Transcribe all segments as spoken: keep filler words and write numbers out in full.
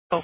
Oh.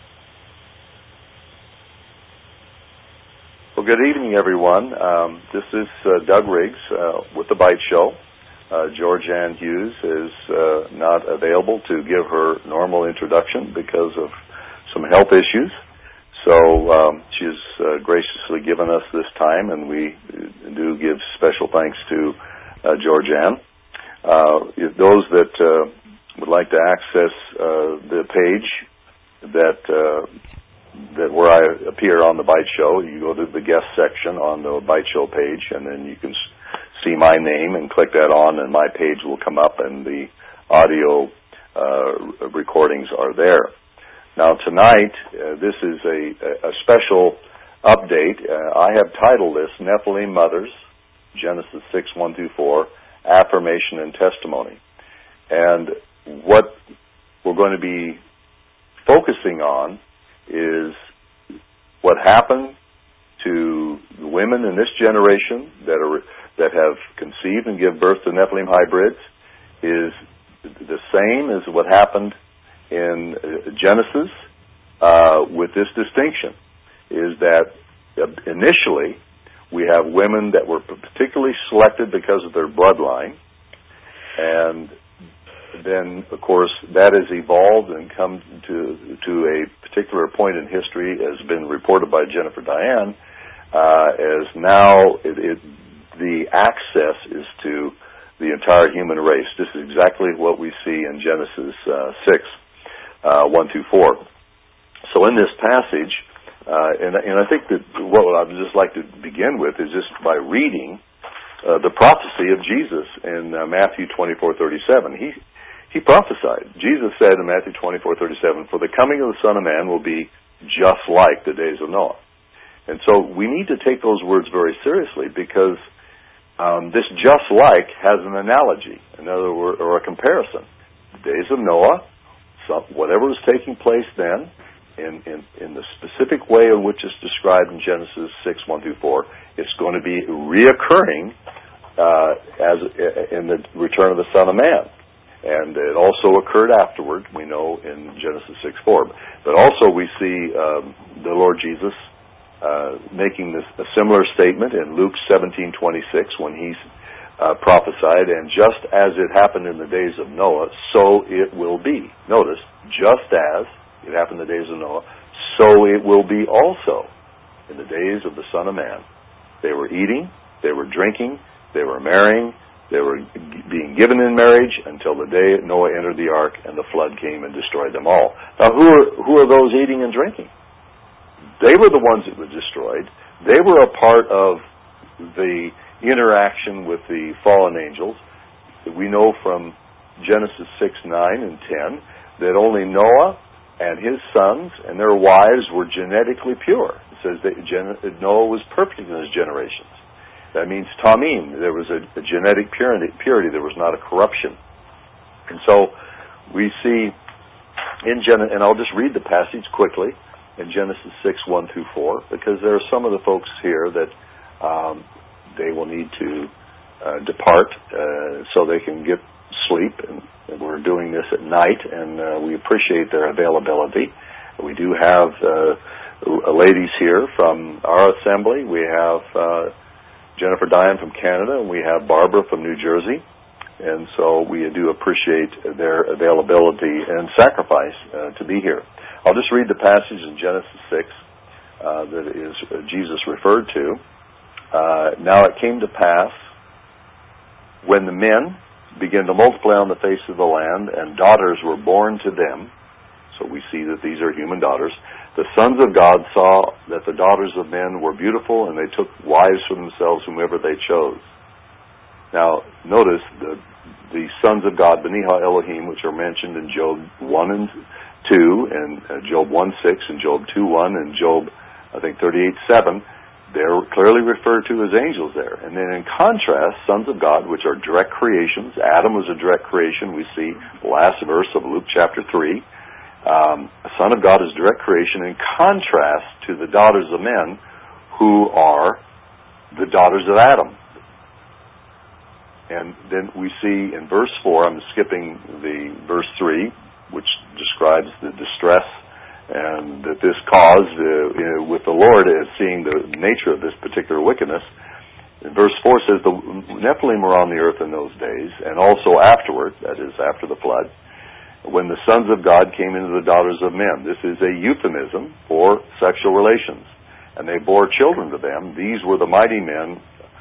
Well, good evening, everyone. Um, this is uh, Doug Riggs uh, with The Bite Show. Uh, Georgianne Hughes is uh, not available to give her normal introduction because of some health issues. So um, she's uh, graciously given us this time, and we do give special thanks to uh, Georgianne. Uh, if those that uh, would like to access uh, the page that uh, that where I appear on The Bite Show, you go to the guest section on the Bite Show page, and then you can see my name and click that on, and my page will come up, and the audio uh, recordings are there. Now, tonight, uh, this is a, a special update. Uh, I have titled this Nephilim Mothers, Genesis six, one through four, Affirmation and Testimony. And what we're going to be focusing on is what happened to the women in this generation that are that have conceived and give birth to Nephilim hybrids is the same as what happened in Genesis, uh, with this distinction, is that initially we have women that were particularly selected because of their bloodline, and then, of course, that has evolved and come to to a particular point in history, as been reported by Jennifer Diane, uh, as now it, it, the access is to the entire human race. This is exactly what we see in Genesis uh, six, uh, one through four. So in this passage, uh, and, and I think that what I'd just like to begin with is just by reading uh, the prophecy of Jesus in uh, Matthew twenty-four thirty-seven. He He prophesied. Jesus said in Matthew twenty-four thirty-seven, "For the coming of the Son of Man will be just like the days of Noah." And so we need to take those words very seriously, because um, this "just like" has an analogy, in other words, or a comparison. The days of Noah, some, whatever was taking place then, in, in, in the specific way in which it's described in Genesis six, one through four, it's going to be reoccurring uh, as in the return of the Son of Man. And it also occurred afterward, we know, in Genesis six four. But also we see um, the Lord Jesus uh, making this, a similar statement in Luke seventeen twenty-six when he uh, prophesied, "And just as it happened in the days of Noah, so it will be." Notice, just as it happened in the days of Noah, so it will be also in the days of the Son of Man. They were eating, they were drinking, they were marrying, they were being given in marriage until the day Noah entered the ark and the flood came and destroyed them all. Now, who are, who are those eating and drinking? They were the ones that were destroyed. They were a part of the interaction with the fallen angels. We know from Genesis six, nine, and ten that only Noah and his sons and their wives were genetically pure. It says that Noah was perfect in his generations. That means tamim. There was a, a genetic purity, purity. There was not a corruption. And so we see in Gen, and I'll just read the passage quickly in Genesis six, one through four, because there are some of the folks here that um, they will need to uh, depart uh, so they can get sleep. And, and we're doing this at night, and uh, we appreciate their availability. We do have uh, ladies here from our assembly. We have Uh, Jennifer Diane from Canada, and we have Barbara from New Jersey. And so we do appreciate their availability and sacrifice uh, to be here. I'll just read the passage in Genesis six uh, that is uh, Jesus referred to. Uh, "Now it came to pass, when the men began to multiply on the face of the land, and daughters were born to them," so we see that these are human daughters, "the sons of God saw that the daughters of men were beautiful, and they took wives for themselves whomever they chose." Now, notice the the sons of God, B'nai Elohim, which are mentioned in Job one and two, and uh, Job one six, and Job two one, and Job, I think, thirty-eight seven, they're clearly referred to as angels there. And then in contrast, sons of God, which are direct creations. Adam was a direct creation. We see the last verse of Luke chapter three. Um, a son of God is direct creation, in contrast to the daughters of men, who are the daughters of Adam. And then we see in verse four, I'm skipping the verse three, which describes the distress and that this caused, uh, you know, with the Lord as seeing the nature of this particular wickedness. And verse four says, the Nephilim were on the earth in those days, and also afterward, that is, after the flood, when the sons of God came into the daughters of men. This is a euphemism for sexual relations. And they bore children to them. These were the mighty men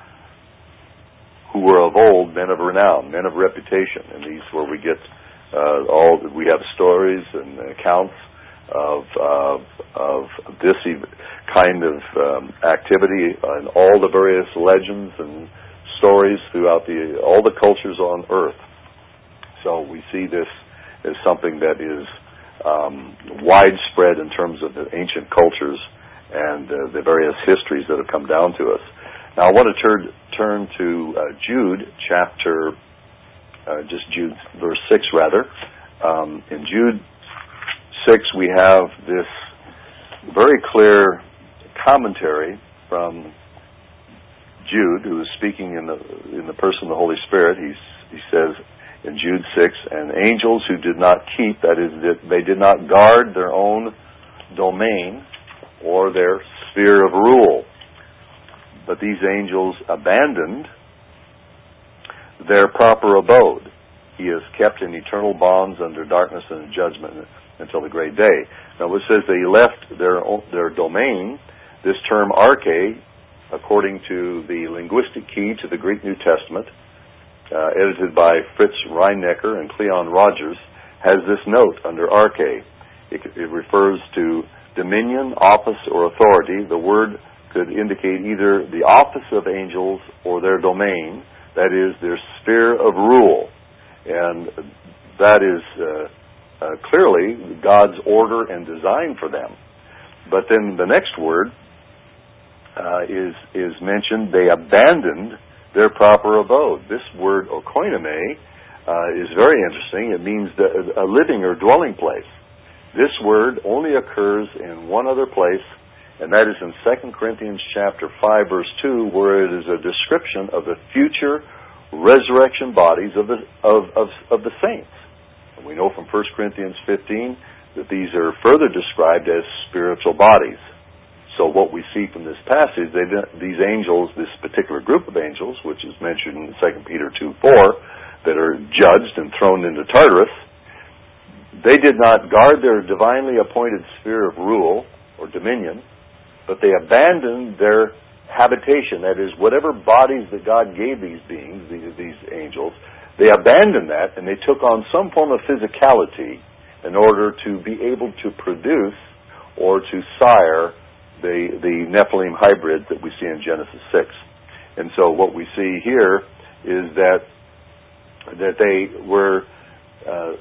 who were of old, men of renown, men of reputation. And these where we get uh, all, we have stories and accounts of uh, of this kind of um, activity and all the various legends and stories throughout the all the cultures on earth. So we see this as something that is um, widespread in terms of the ancient cultures and uh, the various histories that have come down to us. Now I want to turn turn to uh, Jude chapter, uh, just Jude verse six rather. Um, in Jude six, we have this very clear commentary from Jude, who is speaking in the in the person of the Holy Spirit. He's, he says in Jude six, and angels who did not keep, that is, that they did not guard their own domain or their sphere of rule, but these angels abandoned their proper abode. He is kept in eternal bonds under darkness and judgment until the great day. Now it says they left their their domain. This term arche, according to the linguistic key to the Greek New Testament, uh, edited by Fritz Reinnecker and Cleon Rogers, has this note under arche. It, it refers to dominion, office, or authority. The word could indicate either the office of angels or their domain, that is, their sphere of rule. And that is uh, uh, clearly God's order and design for them. But then the next word uh, is is mentioned. They abandoned their proper abode. This word oikoinome uh, is very interesting. It means the, a living or dwelling place. This word only occurs in one other place, and that is in Second Corinthians chapter five, verse two, where it is a description of the future resurrection bodies of the of, of, of the saints. And we know from First Corinthians fifteen that these are further described as spiritual bodies. So what we see from this passage, they, these angels, this particular group of angels, which is mentioned in Second Peter two four, that are judged and thrown into Tartarus, they did not guard their divinely appointed sphere of rule or dominion, but they abandoned their habitation, that is, whatever bodies that God gave these beings, these, these angels, they abandoned that and they took on some form of physicality in order to be able to produce or to sire the, the Nephilim hybrid that we see in Genesis six. And so what we see here is that that they were uh,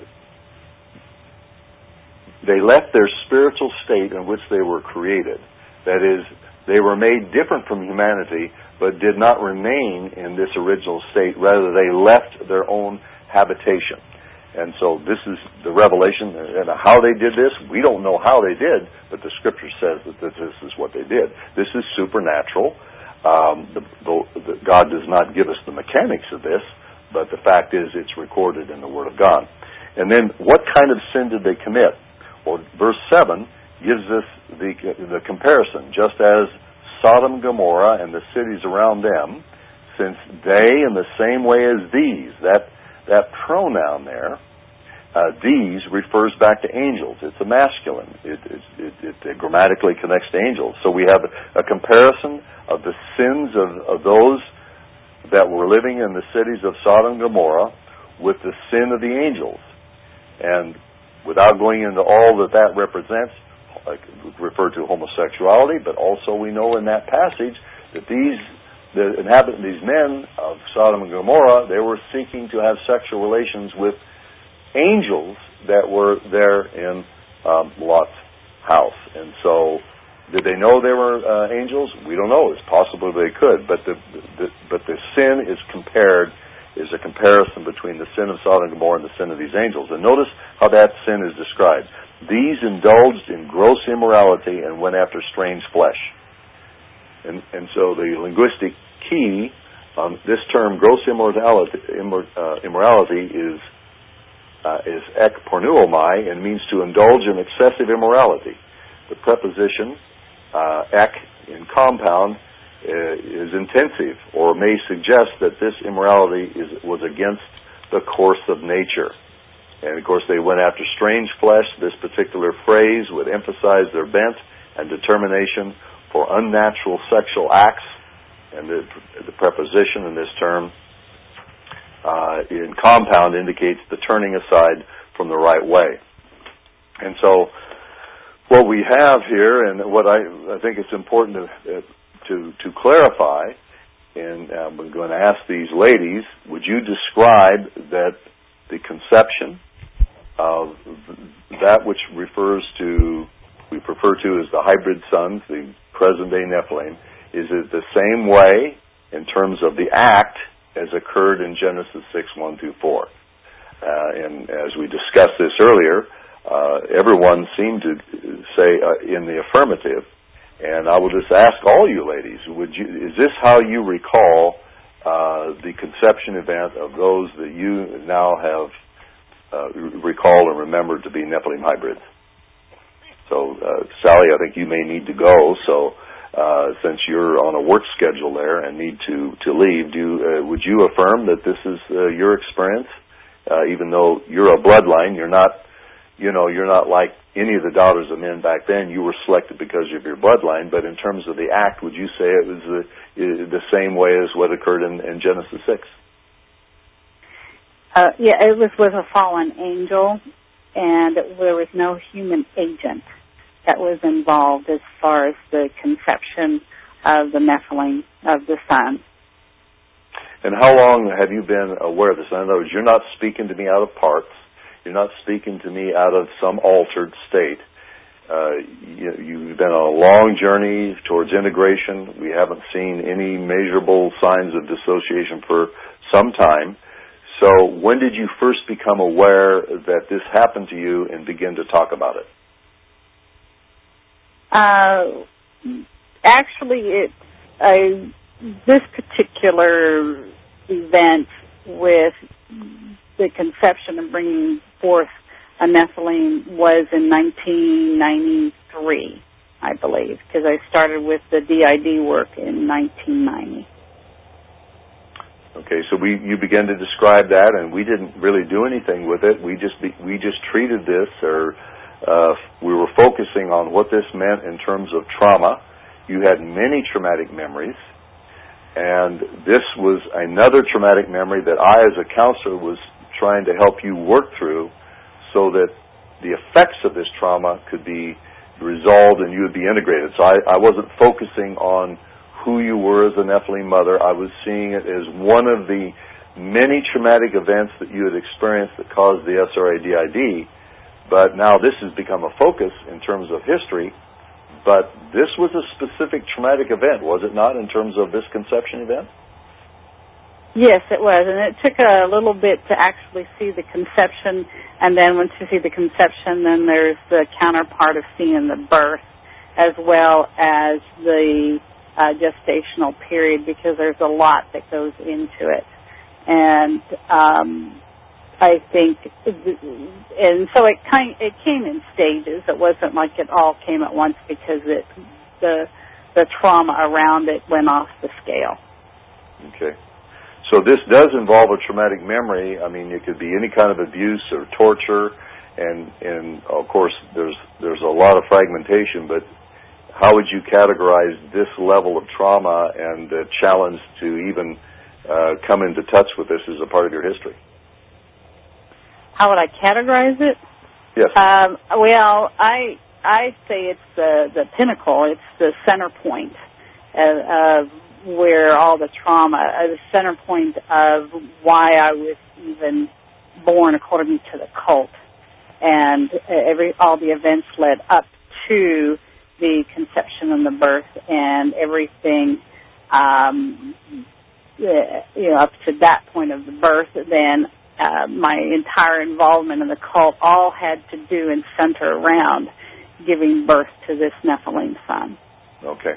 they left their spiritual state in which they were created. That is, they were made different from humanity, but did not remain in this original state. Rather, they left their own habitation. And so this is the revelation. And how they did this, we don't know how they did, but the Scripture says that this is what they did. This is supernatural. Um, the, the, the, God does not give us the mechanics of this, but the fact is it's recorded in the Word of God. And then what kind of sin did they commit? Well, verse seven gives us the, the comparison. Just as Sodom, Gomorrah, and the cities around them, since they in the same way as these, that that pronoun there, uh, these refers back to angels. It's a masculine. It, it, it, it grammatically connects to angels. So we have a, a comparison of the sins of, of those that were living in the cities of Sodom and Gomorrah with the sin of the angels. And without going into all that that represents, like refer to homosexuality, but also we know in that passage that these the inhabitants, these men of Sodom and Gomorrah, they were seeking to have sexual relations with angels that were there in um, Lot's house. And so, did they know they were uh, angels? We don't know. It's possible they could, but the, the but the sin is compared is a comparison between the sin of Sodom and Gomorrah and the sin of these angels. And notice how that sin is described. These indulged in gross immorality and went after strange flesh. And, and so the linguistic key on this term, gross immorality, immor, uh, immorality, is uh, is ek pornuomai and means to indulge in excessive immorality. The preposition uh, ek in compound uh, is intensive, or may suggest that this immorality is, was against the course of nature. And of course they went after strange flesh. This particular phrase would emphasize their bent and determination for unnatural sexual acts, and the, the preposition in this term uh, in compound indicates the turning aside from the right way. And so what we have here, and what I, I think it's important to, to, to clarify, and I'm going to ask these ladies, would you describe that the conception of that which refers to, we refer to as the hybrid sons, the present-day Nephilim, is it the same way in terms of the act as occurred in Genesis six, one through four? Uh, and as we discussed this earlier, uh, everyone seemed to say uh, in the affirmative. And I will just ask all you ladies, would you, is this how you recall uh, the conception event of those that you now have uh, recall and remember to be Nephilim hybrids? So, uh, Sally, I think you may need to go. So, uh, since you're on a work schedule there and need to, to leave, do uh, would you affirm that this is uh, your experience? Uh, even though you're a bloodline, you're not, you know, you're not like any of the daughters of men back then. You were selected because of your bloodline. But in terms of the act, would you say it was the, the same way as what occurred in, in Genesis six? Uh, yeah, it was with a fallen angel, and there was no human agent that was involved as far as the conception of the Nephilim, of the son. And how long have you been aware of this? In other words, you're not speaking to me out of parts. You're not speaking to me out of some altered state. Uh, you, you've been on a long journey towards integration. We haven't seen any measurable signs of dissociation for some time. So when did you first become aware that this happened to you and begin to talk about it? Uh, actually, it, uh, this particular event with the conception and bringing forth a Nephilim was in nineteen ninety-three, I believe, because I started with the D I D work in nineteen ninety. Okay, so we you began to describe that, and we didn't really do anything with it. We just be, we just treated this, or uh, we were focusing on what this meant in terms of trauma. You had many traumatic memories, and this was another traumatic memory that I, as a counselor, was trying to help you work through, so that the effects of this trauma could be resolved and you would be integrated. So I, I wasn't focusing on who you were as a Nephilim mother. I was seeing it as one of the many traumatic events that you had experienced that caused the S R A D I D. But now this has become a focus in terms of history. But this was a specific traumatic event, was it not, in terms of this conception event? Yes, it was. And it took a little bit to actually see the conception. And then once you see the conception, then there's the counterpart of seeing the birth, as well as the Uh, gestational period, because there's a lot that goes into it. And um, I think, and so it kind, it came in stages. It wasn't like it all came at once, because it, the the trauma around it went off the scale. Okay. So this does involve a traumatic memory. I mean, it could be any kind of abuse or torture, and and of course there's there's a lot of fragmentation, but how would you categorize this level of trauma and the challenge to even uh, come into touch with this as a part of your history? How would I categorize it? Yes. Um, well, I I say it's the, the pinnacle. It's the center point of, of where all the trauma, uh, the center point of why I was even born according to the cult, and every all the events led up to the conception and the birth and everything, um, you know, up to that point of the birth. Then uh, my entire involvement in the cult all had to do and center around giving birth to this Nephilim son. Okay.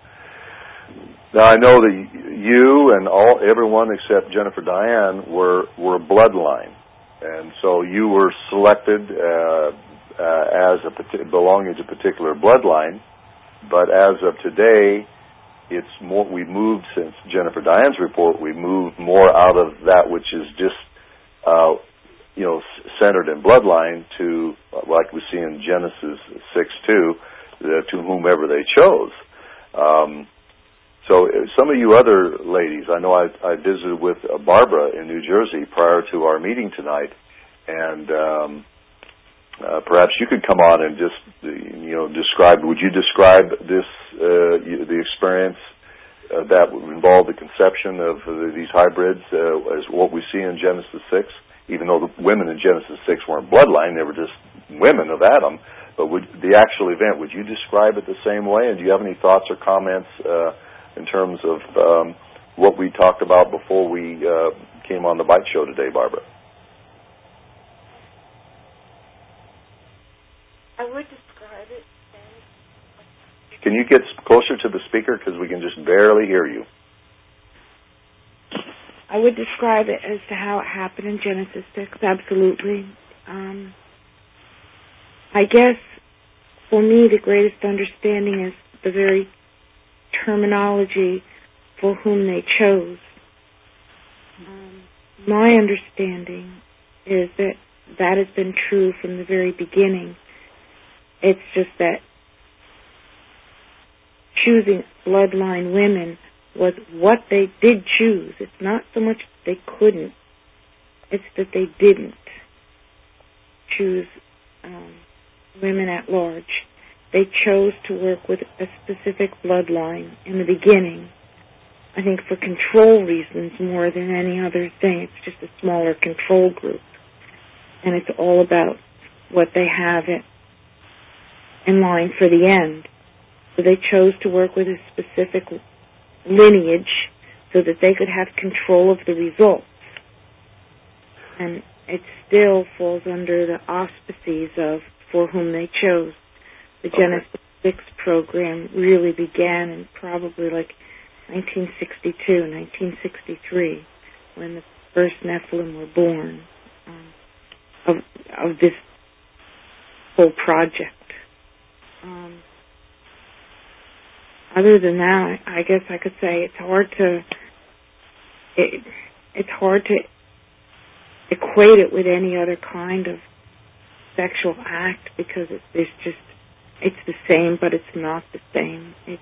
Now I know that you and all everyone except Jennifer Diane were were bloodline, and so you were selected uh, uh, as a belonging to a particular bloodline. But as of today, it's more. We moved since Jennifer Diane's report. We moved more out of that which is just, uh, you know, centered in bloodline to, like we see in Genesis six two, uh, to whomever they chose. Um, so some of you other ladies, I know I, I visited with uh, Barbara in New Jersey prior to our meeting tonight, and um, uh, perhaps you could come on and just, you know, describe. Would you describe this uh, the experience uh, that involved the conception of uh, these hybrids uh, as what we see in Genesis six? Even though the women in Genesis six weren't bloodline, they were just women of Adam. But would the actual event, would you describe it the same way? And do you have any thoughts or comments uh, in terms of um, what we talked about before we uh, came on the Bite Show today, Barbara? I would describe it. Can you get closer to the speaker, because we can just barely hear you? I would describe it as to how it happened in Genesis six, absolutely. Um, I guess, for me, the greatest understanding is the very terminology for whom they chose. Um, my understanding is that that has been true from the very beginning. It's just that choosing bloodline women was what they did choose. It's not so much they couldn't, it's that they didn't choose um, women at large. They chose to work with a specific bloodline in the beginning, I think for control reasons more than any other thing. It's just a smaller control group. And it's all about what they have it in line for the end. So they chose to work with a specific lineage so that they could have control of the results. And it still falls under the auspices of for whom they chose. The okay. Genesis six program really began in probably like nineteen sixty-two, nineteen sixty-three, when the first Nephilim were born um, of, of this whole project. Um, other than that, I guess I could say it's hard to it, it's hard to equate it with any other kind of sexual act, because it, it's just it's the same, but it's not the same. It,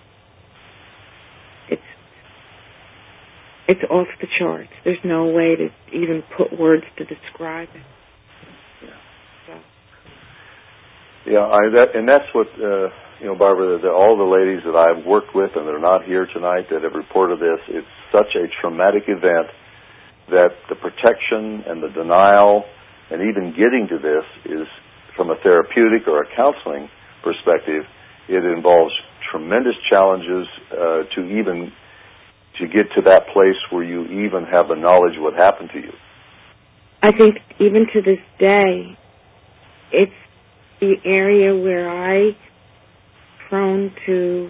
it's it's off the charts. There's no way to even put words to describe it. Yeah, so. yeah, I, that, and that's what. Uh, You know, Barbara, the, all the ladies that I've worked with and they're not here tonight that have reported this, it's such a traumatic event that the protection and the denial and even getting to this is, from a therapeutic or a counseling perspective, it involves tremendous challenges uh, to even to get to that place where you even have the knowledge of what happened to you. I think even to this day, it's the area where I prone to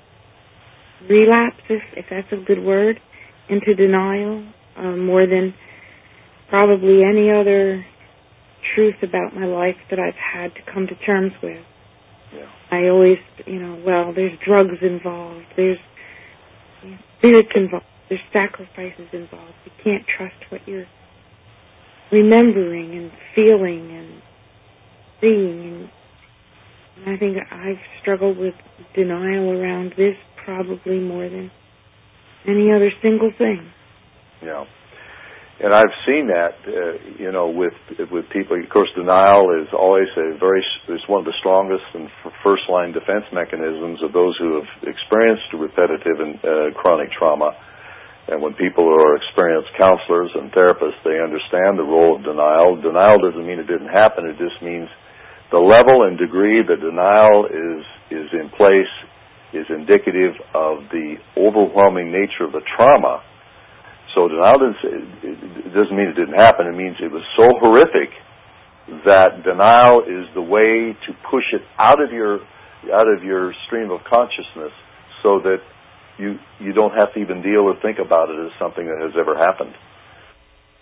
relapse, if, if that's a good word, into denial, uh, more than probably any other truth about my life that I've had to come to terms with. Yeah. I always, you know, well, there's drugs involved, there's you know, spirits involved, there's sacrifices involved. You can't trust what you're remembering and feeling and seeing, and And I think I've struggled with denial around this probably more than any other single thing. Yeah. And I've seen that, uh, you know, with with people. Of course, denial is always a very, it's one of the strongest and first-line defense mechanisms of those who have experienced repetitive and uh, chronic trauma. And when people are experienced counselors and therapists, they understand the role of denial. Denial doesn't mean it didn't happen. It just means the level and degree that denial is is in place is indicative of the overwhelming nature of the trauma. So denial doesn't, it doesn't mean it didn't happen. It means it was so horrific that denial is the way to push it out of your out of your stream of consciousness, so that you you don't have to even deal or think about it as something that has ever happened.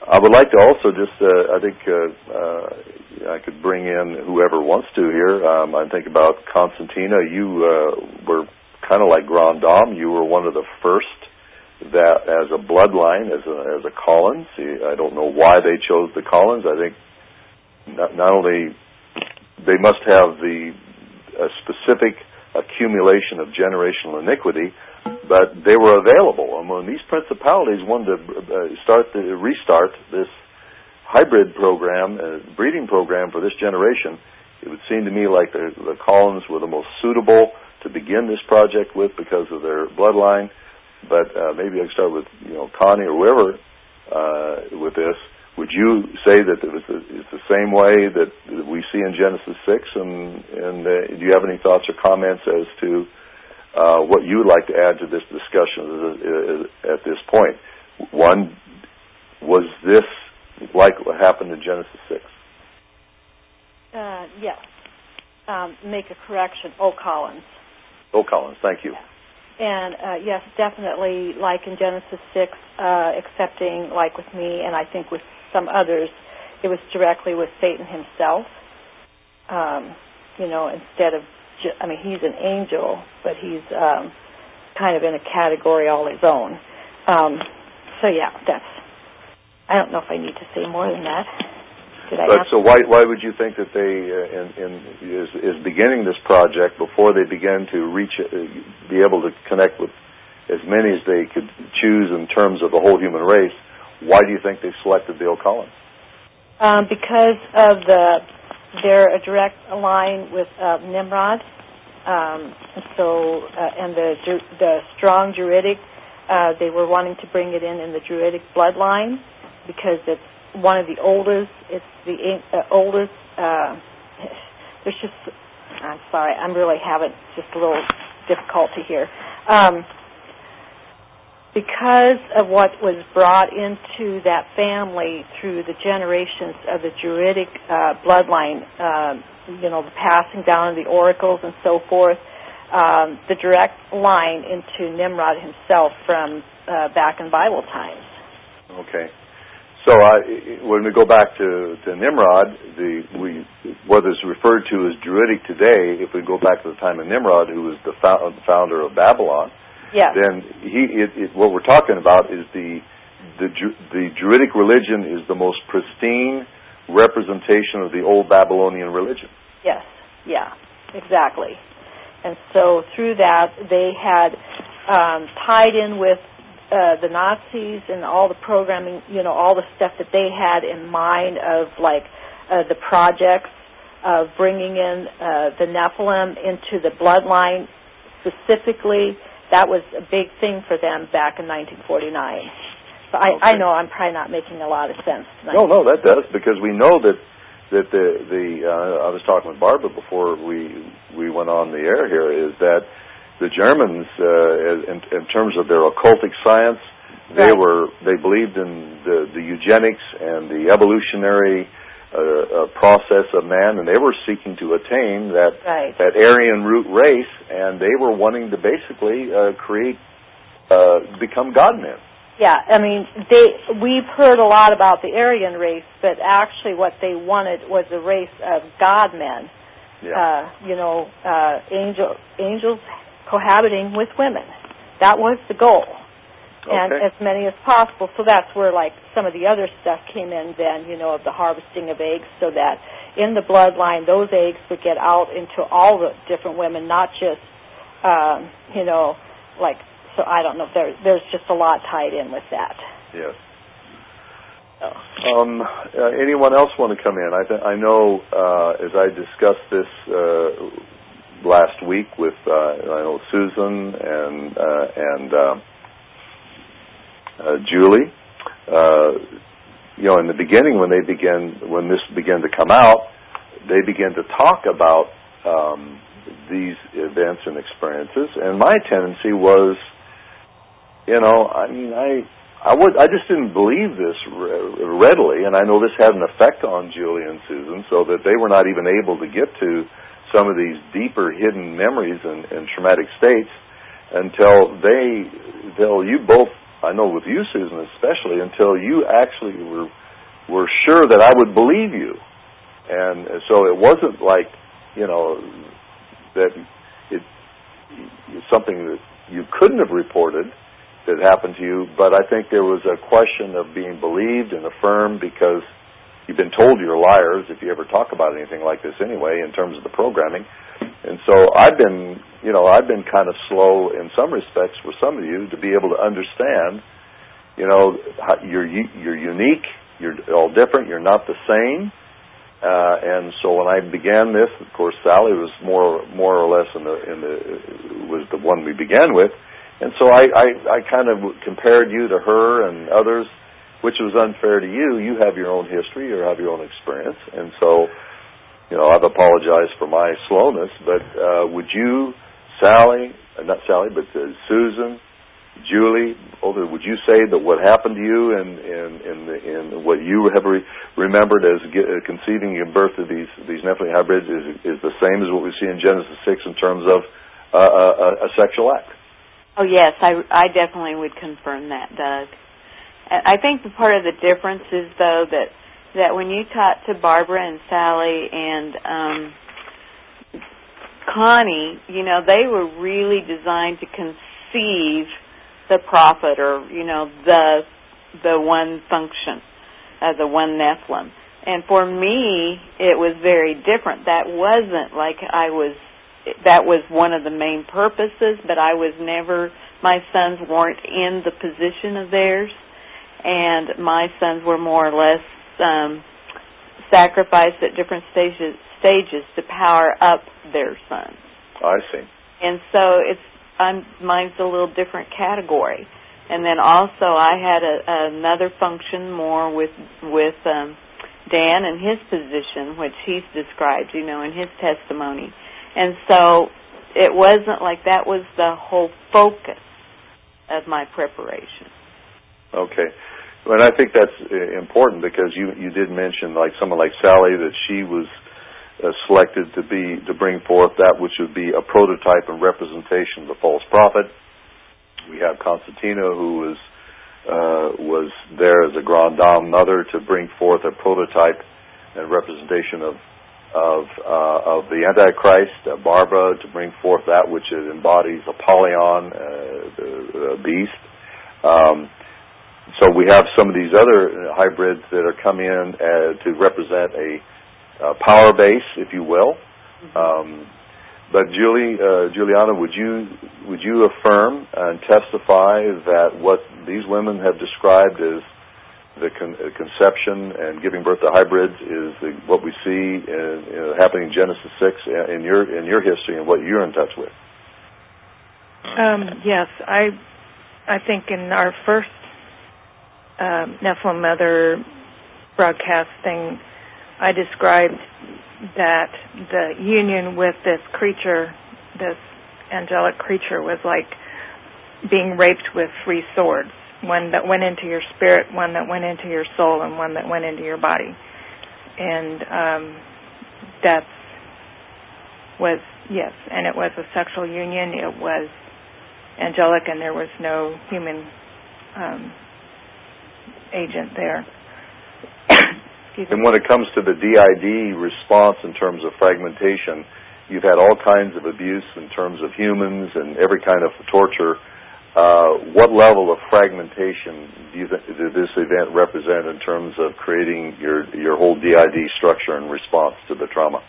I would like to also just, uh, I think uh, uh, I could bring in whoever wants to here. Um, I think about Constantina. You uh, were kind of like Grand Dame. You were one of the first that, as a bloodline, as a, as a Collins. I don't know why they chose the Collins. I think not, not only they must have the a specific accumulation of generational iniquity, but they were available. And when these principalities wanted to uh, start the restart this hybrid program, uh, breeding program for this generation, it would seem to me like the, the Collins were the most suitable to begin this project with because of their bloodline. But uh, maybe I can start with you know Connie or whoever uh, with this. Would you say that it was the, it's the same way that we see in Genesis six? And, and uh, do you have any thoughts or comments as to uh, what you would like to add to this discussion at this point? One, was this like what happened in Genesis six? Uh, yes. Um, make a correction. O. Collins. O. Collins, thank you. Yeah. And, uh, yes, definitely, like in Genesis six, uh, excepting, like with me, and I think with some others, it was directly with Satan himself. Um, you know, instead of, ju- I mean, he's an angel, but he's um, kind of in a category all his own. Um, so, yeah, that's, I don't know if I need to say more than that. Did I but answer? so why why would you think that they, uh, in, in is, is beginning this project before they begin to reach, uh, be able to connect with as many as they could choose in terms of the whole human race, why do you think they selected Bill Collins? Um, because of the, they're a direct line with uh, Nimrod, um, and so uh, and the the strong Druidic, uh, they were wanting to bring it in in the Druidic bloodline because it's one of the oldest. It's the uh, oldest. Uh, there's just, I'm sorry, I'm really having just a little difficulty here. Um, because of what was brought into that family through the generations of the Druidic uh, bloodline, um, you know, the passing down of the oracles and so forth, um, the direct line into Nimrod himself from uh, back in Bible times. Okay. So uh, when we go back to, to Nimrod, the, we, what is referred to as Druidic today, if we go back to the time of Nimrod, who was the founder of Babylon, yeah. then he, it, it, what we're talking about is the, the the Druidic religion is the most pristine representation of the old Babylonian religion. Yes, yeah, exactly. And so through that, they had um, tied in with Uh, the Nazis and all the programming, you know, all the stuff that they had in mind of, like, uh, the projects of bringing in uh, the Nephilim into the bloodline specifically. That was a big thing for them back in nineteen forty-nine. So I, okay. I know I'm probably not making a lot of sense tonight. No, no, that does, because we know that that the, the uh, I was talking with Barbara before we, we went on the air here, is that the Germans, uh, in, in terms of their occultic science, they right. were they believed in the, the eugenics and the evolutionary uh, uh, process of man, and they were seeking to attain that right. that Aryan root race, and they were wanting to basically uh, create, uh, become God men. Yeah, I mean, they we've heard a lot about the Aryan race, but actually, what they wanted was a race of God men. Yeah. Uh, you know, uh, angel angels. cohabiting with women. That was the goal. Okay. And as many as possible. So that's where, like, some of the other stuff came in then, you know, of the harvesting of eggs, so that in the bloodline, those eggs would get out into all the different women, not just, um, you know, like, so I don't know, there, there's just a lot tied in with that. Yes. Um, uh, anyone else want to come in? I, th- I know uh, as I discussed this uh, last week with uh, I know Susan and uh, and uh, uh, Julie. Uh, you know, in the beginning, when they began, when this began to come out, they began to talk about um, these events and experiences. And my tendency was, you know, I mean, I I would I just didn't believe this re- readily, and I know this had an effect on Julie and Susan, so that they were not even able to get to some of these deeper hidden memories and, and traumatic states until they, until you both I know with you, Susan, especially, until you actually were were sure that I would believe you. And so it wasn't like, you know, that it it's something that you couldn't have reported that happened to you, but I think there was a question of being believed and affirmed because you've been told you're liars if you ever talk about anything like this anyway in terms of the programming. And so I've been, you know, I've been kind of slow in some respects for some of you to be able to understand, you know, how you're you're unique, you're all different, you're not the same. Uh, and so when I began this, of course, Sally was more more or less in the in the was the one we began with. And so I, I, I kind of compared you to her and others, which was unfair to you. You have your own history, you have your own experience. And so, you know, I've apologized for my slowness, but uh, would you, Sally, uh, not Sally, but uh, Susan, Julie, Older, would you say that what happened to you and in, in, in, in what you have re- remembered as ge- uh, conceiving and birth of these, these Nephilim hybrids is, is the same as what we see in Genesis six in terms of uh, a, a sexual act? Oh, yes, I, I definitely would confirm that, Doug. I think the part of the difference is, though, that, that when you talk to Barbara and Sally and um, Connie, you know, they were really designed to conceive the prophet or, you know, the the one function, uh, the one Nephilim. And for me, it was very different. That wasn't like I was... That was one of the main purposes, but I was never, my sons weren't in the position of theirs, and my sons were more or less um, sacrificed at different stages stages to power up their sons. I see. And so it's I'm, mine's a little different category. And then also I had a, another function more with with um, Dan and his position, which he's described, you know, in his testimony. And so it wasn't like that was the whole focus of my preparation. Okay. Well, and I think that's important because you, you did mention, like someone like Sally, that she was uh, selected to be to bring forth that which would be a prototype and representation of the false prophet. We have Constantina, who was uh, was there as a grand dame mother to bring forth a prototype and representation of of uh, of the Antichrist, uh, Barbara, to bring forth that which it embodies, Apollyon, uh, the, the beast. Um, so we have some of these other hybrids that are come in uh, to represent a, a power base, if you will. Mm-hmm. Um, but Julie, uh, Juliana, would you would you affirm and testify that what these women have described as the con- conception and giving birth to hybrids is the, what we see in, in, happening in Genesis six in your in your history and what you're in touch with? Um, yes, I I think in our first um, Nephilim Mother broadcasting, I described that the union with this creature, this angelic creature, was like being raped with three swords. One that went into your spirit, one that went into your soul, and one that went into your body. And um, that was, yes, and it was a sexual union. It was angelic, and there was no human um, agent there. And when it comes to the D I D response in terms of fragmentation, you've had all kinds of abuse in terms of humans and every kind of torture. Uh, what level of fragmentation do you th- did this event represent in terms of creating your your whole D I D structure in response to the trauma?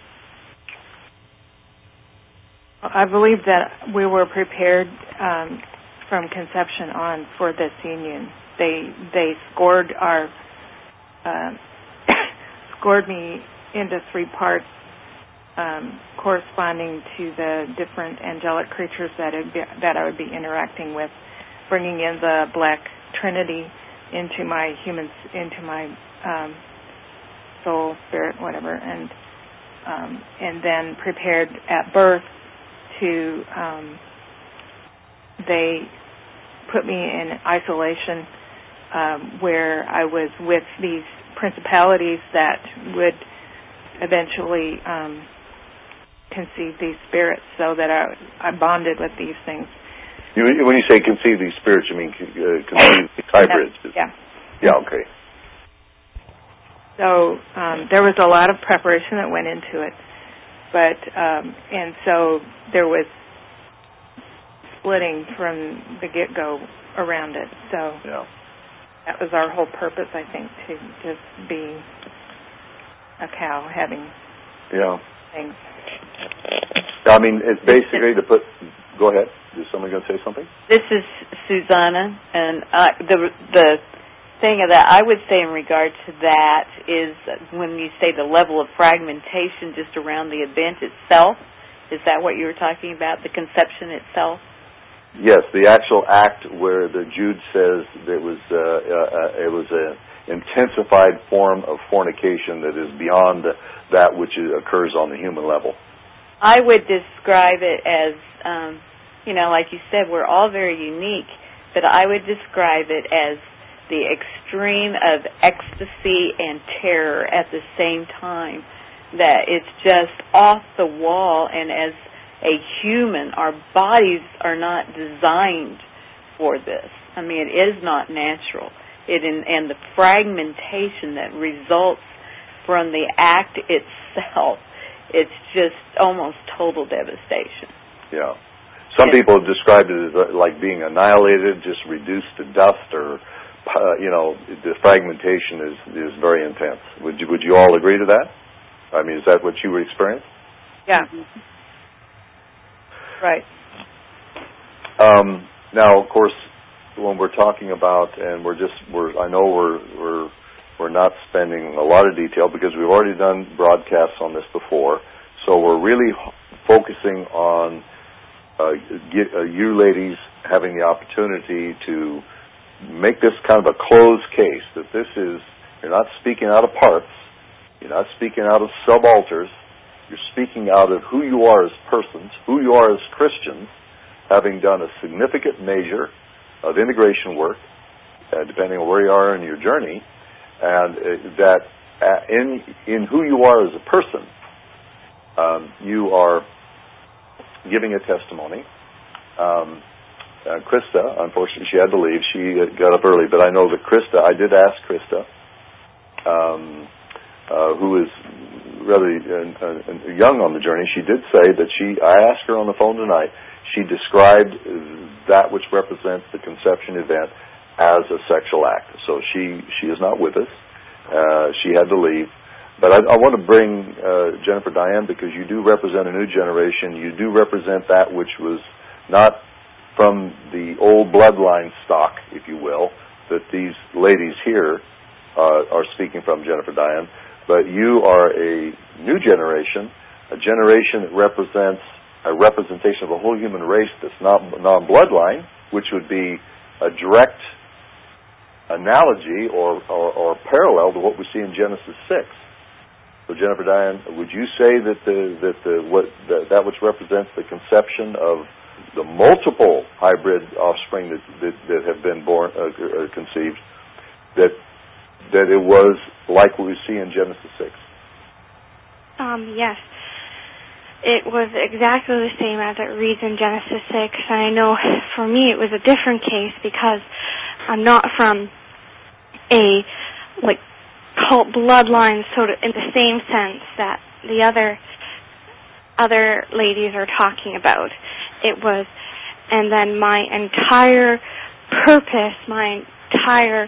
I believe that we were prepared um, from conception on for this union. They they scored our uh, scored me into three parts, um, corresponding to the different angelic creatures that I'd be, that I would be interacting with, bringing in the Black Trinity into my humans, into my um, soul, spirit, whatever, and um, and then prepared at birth to. Um, they put me in isolation um, where I was with these principalities that would eventually um, conceive these spirits, so that I, I bonded with these things. You, when you say conceive these spirits, you mean uh, conceive these hybrids? Yeah. Yeah, okay. So um, there was a lot of preparation that went into it, but um, and so there was splitting from the get-go around it. So yeah. that was our whole purpose, I think, to just be a cow having yeah. things. I mean, it's basically to put. Go ahead. Is someone going to say something? This is Susanna, and uh, the the thing of that I would say in regard to that is when you say the level of fragmentation just around the event itself. Is that what you were talking about? The conception itself? Yes, the actual act where the Jude says that it was uh, uh, it was an intensified form of fornication that is beyond that which occurs on the human level. I would describe it as, um, you know, like you said, we're all very unique, but I would describe it as the extreme of ecstasy and terror at the same time, that it's just off the wall, and as a human, our bodies are not designed for this. I mean, it is not natural. It in, and the fragmentation that results from the act itself, it's just almost total devastation. Yeah. Some yeah. people have described it as like being annihilated, just reduced to dust, or, uh, you know, the fragmentation is, is very intense. Would you, would you all agree to that? I mean, is that what you experienced? Yeah. Mm-hmm. Right. Um, now, of course, when we're talking about, and we're just, we're, I know we're, we're, we're not spending a lot of detail because we've already done broadcasts on this before, so we're really focusing on uh, get, uh, you ladies having the opportunity to make this kind of a closed case, that this is, you're not speaking out of parts, you're not speaking out of subalters, you're speaking out of who you are as persons, who you are as Christians, having done a significant measure of integration work, uh, depending on where you are in your journey, and uh, that uh, in in who you are as a person, um, you are giving a testimony. Um, uh, Krista, unfortunately, she had to leave. She uh, got up early, but I know that Krista, I did ask Krista, um, uh, who is rather uh, uh, young on the journey, she did say that she, I asked her on the phone tonight, she described that which represents the conception event as a sexual act. So she, she is not with us. Uh, she had to leave. But I, I want to bring uh, Jennifer Diane, because you do represent a new generation. You do represent that which was not from the old bloodline stock, if you will, that these ladies here uh, are speaking from, Jennifer Diane. But you are a new generation, a generation that represents a representation of a whole human race that's not non-bloodline, which would be a direct analogy or, or, or parallel to what we see in Genesis six. So, Jennifer Diane, would you say that the that the what the, that which represents the conception of the multiple hybrid offspring that that, that have been born uh, uh, conceived, that that it was like what we see in Genesis six? Um, yes. It was exactly the same as it reads in Genesis six, and I know for me it was a different case because I'm not from a, like, cult bloodline sort of in the same sense that the other other ladies are talking about. It was, and then my entire purpose, my entire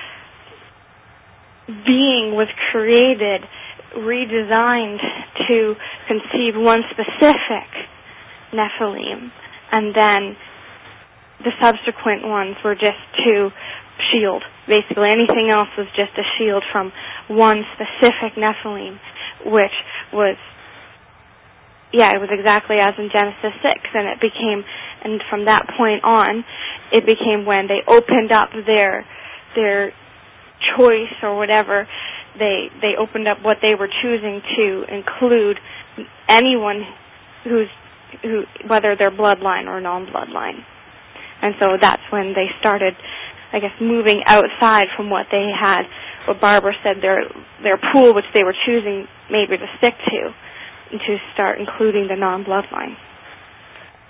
being was created, redesigned to conceive one specific Nephilim, and then the subsequent ones were just to shield. Basically, anything else was just a shield from one specific Nephilim, which was, yeah, it was exactly as in Genesis six, and it became, and from that point on, it became when they opened up their their choice or whatever, they they opened up what they were choosing to include anyone who's who whether they're bloodline or non-bloodline. And so that's when they started, I guess, moving outside from what they had, what Barbara said, their their pool, which they were choosing maybe to stick to, and to start including the non-bloodline.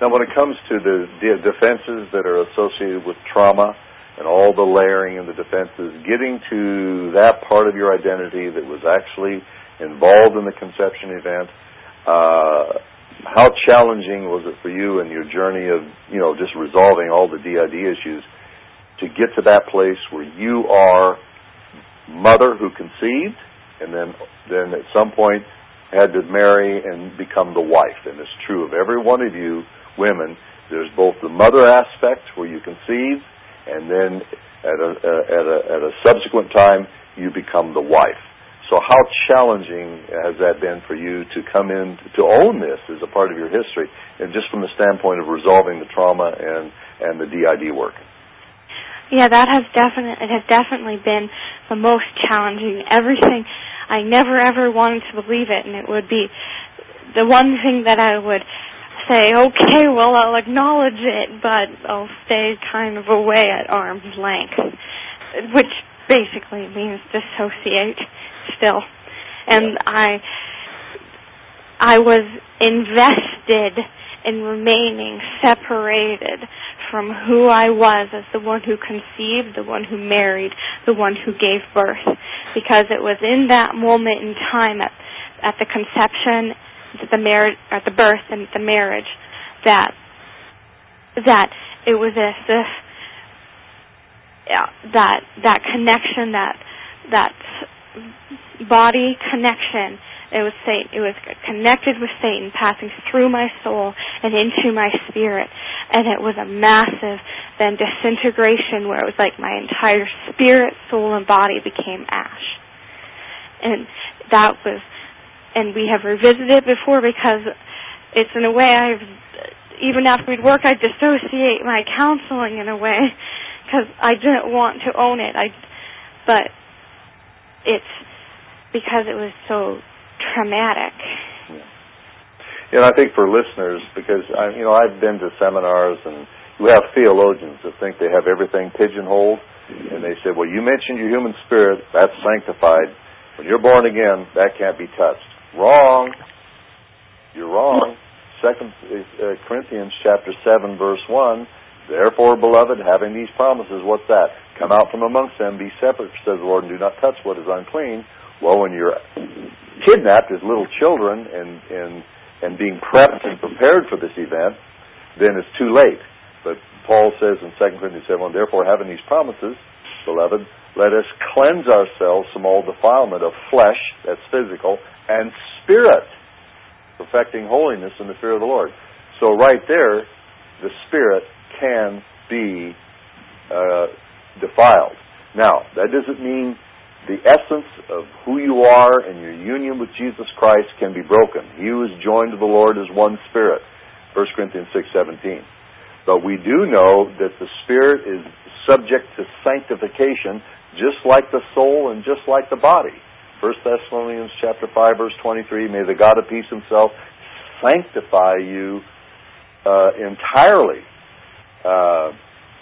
Now, when it comes to the, the defenses that are associated with trauma and all the layering and the defenses, getting to that part of your identity that was actually involved in the conception event, uh, how challenging was it for you in your journey of, you know, just resolving all the D I D issues to get to that place where you are mother who conceived and then then at some point had to marry and become the wife? And it's true of every one of you women. There's both the mother aspect where you conceive, and then at a, at a at a subsequent time you become the wife. So how challenging has that been for you to come in to own this as a part of your history, and just from the standpoint of resolving the trauma and and the D I D work? Yeah, that has definitely it has definitely been the most challenging. Everything, I never ever wanted to believe it, and it would be the one thing that I would say, okay, well, I'll acknowledge it, but I'll stay kind of away at arm's length, which basically means dissociate still. And I I was invested in remaining separated from who I was as the one who conceived, the one who married, the one who gave birth, because it was in that moment in time at, at the conception, at the marriage, at the birth and the marriage, that that it was as if yeah, that that connection, that that body connection, it was Satan. It was connected with Satan, passing through my soul and into my spirit, and it was a massive then disintegration where it was like my entire spirit, soul, and body became ash, and that was. And we have revisited it before because it's in a way I've, even after we'd work, I dissociate my counseling in a way because I didn't want to own it. I, but it's because it was so traumatic. Yeah. And I think for listeners, because I, you know, I've been to seminars and you have theologians that think they have everything pigeonholed, and they say, well, you mentioned your human spirit, that's sanctified. When you're born again, that can't be touched. Wrong. You're wrong. Second uh, Corinthians chapter seven, verse one. Therefore, beloved, having these promises, what's that? Come out from amongst them, be separate, says the Lord, and do not touch what is unclean. Well, when you're kidnapped as little children and and and being prepped and prepared for this event, then it's too late. But Paul says in Second Corinthians seven, therefore, having these promises, beloved, let us cleanse ourselves from all defilement of flesh, that's physical, and spirit, perfecting holiness in the fear of the Lord. So right there, the spirit can be uh, defiled. Now, that doesn't mean the essence of who you are and your union with Jesus Christ can be broken. He who is joined to the Lord is one spirit, First Corinthians six seventeen. But we do know that the spirit is subject to sanctification just like the soul and just like the body. First Thessalonians chapter five, verse twenty-three, may the God of peace himself sanctify you uh, entirely, uh,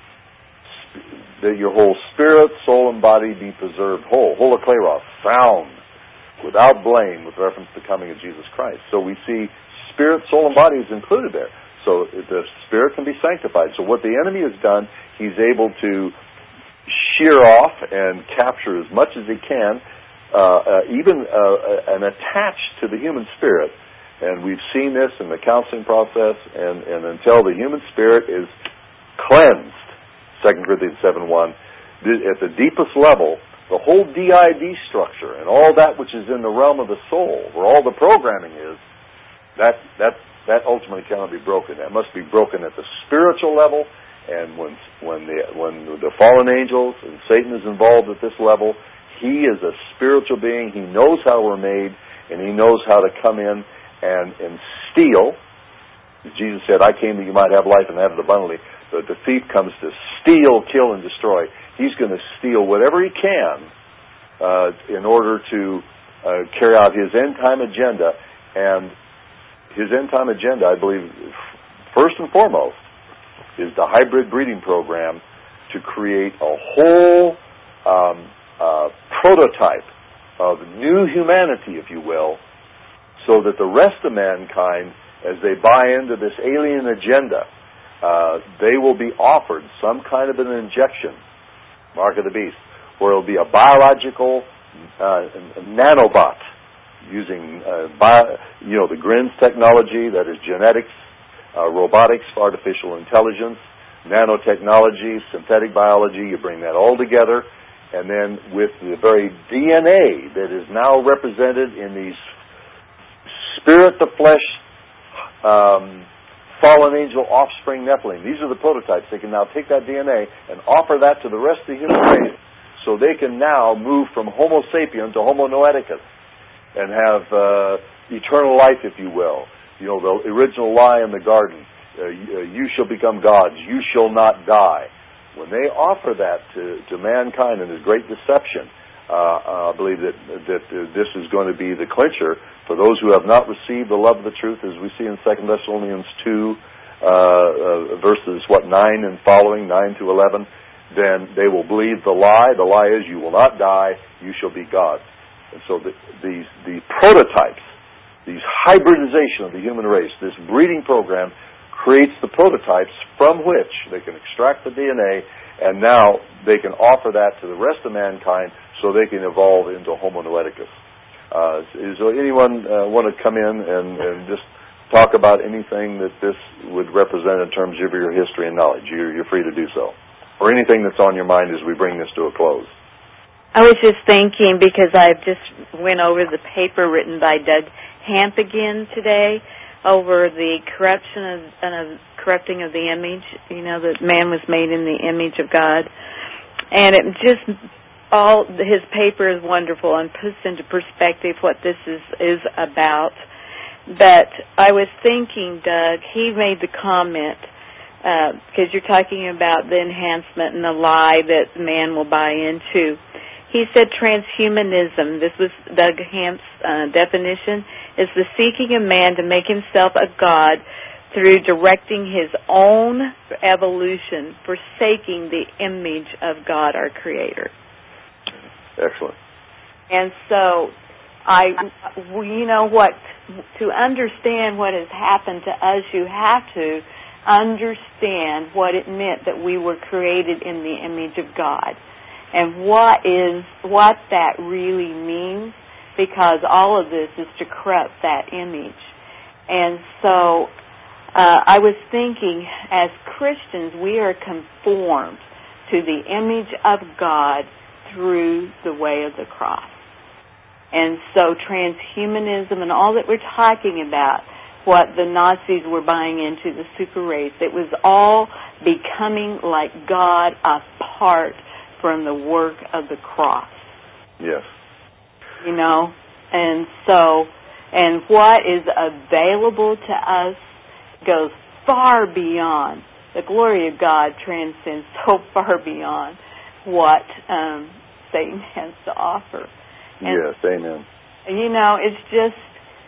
that your whole spirit, soul, and body be preserved whole, holokleros, sound, without blame, with reference to the coming of Jesus Christ. So we see spirit, soul, and body is included there. So the spirit can be sanctified. So what the enemy has done, he's able to shear off and capture as much as he can, uh, uh, even uh, and attach to the human spirit. And we've seen this in the counseling process, and, and until the human spirit is cleansed, Second Corinthians seven one, at the deepest level, the whole D I D structure and all that which is in the realm of the soul, where all the programming is, that that that ultimately cannot be broken. That must be broken at the spiritual level. And when when the when the fallen angels and Satan is involved at this level, he is a spiritual being. He knows how we're made, and he knows how to come in and and steal. Jesus said, "I came that you might have life and have it abundantly." But the thief comes to steal, kill, and destroy. He's going to steal whatever he can uh, in order to uh, carry out his end time agenda. And his end time agenda, I believe, first and foremost, is the hybrid breeding program to create a whole um, uh, prototype of new humanity, if you will, so that the rest of mankind as they buy into this alien agenda, uh, they will be offered some kind of an injection, mark of the beast, where it will be a biological uh, nanobot using, uh, bio, you know, the GRINS technology, that is genetics, uh, robotics, artificial intelligence, nanotechnology, synthetic biology. You bring that all together, and then with the very D N A that is now represented in these spirit-to-flesh um, fallen angel offspring Nephilim. These are the prototypes. They can now take that D N A and offer that to the rest of the human race, so they can now move from Homo sapien to Homo noeticus and have uh, eternal life, if you will. You know, the original lie in the garden, uh, you shall become gods, you shall not die. When they offer that to, to mankind in this great deception, uh, I believe that, that uh, this is going to be the clincher for those who have not received the love of the truth, as we see in Second Thessalonians two, uh, uh, verses, what, nine and following, nine to eleven, then they will believe the lie. The lie is, you will not die, you shall be gods. And so the, these the prototypes, these hybridization of the human race, this breeding program creates the prototypes from which they can extract the D N A, and now they can offer that to the rest of mankind so they can evolve into Homo noeticus. Uh, is there anyone uh, want to come in and, and just talk about anything that this would represent in terms of your history and knowledge? You're, you're free to do so. Or anything that's on your mind as we bring this to a close. I was just thinking, because I just went over the paper written by Doug Hamp again today over the corruption of, uh, corrupting of the image, you know, that man was made in the image of God. And it just, all, his paper is wonderful and puts into perspective what this is, is about. But I was thinking, Doug, he made the comment, because uh, you're talking about the enhancement and the lie that man will buy into. He said transhumanism, this was Doug Hamp's uh, definition, is the seeking of man to make himself a god through directing his own evolution, forsaking the image of God, our Creator. Excellent. And so, I, you know what, to understand what has happened to us, you have to understand what it meant that we were created in the image of God. And what is what that really means, because all of this is to corrupt that image. And so uh, I was thinking, as Christians, we are conformed to the image of God through the way of the cross. And so transhumanism and all that we're talking about, what the Nazis were buying into, the super race, it was all becoming like God apart from the work of the cross. Yes. You know, and so, and what is available to us goes far beyond. The glory of God transcends so far beyond what um, Satan has to offer. And, yes, amen. You know, it's just,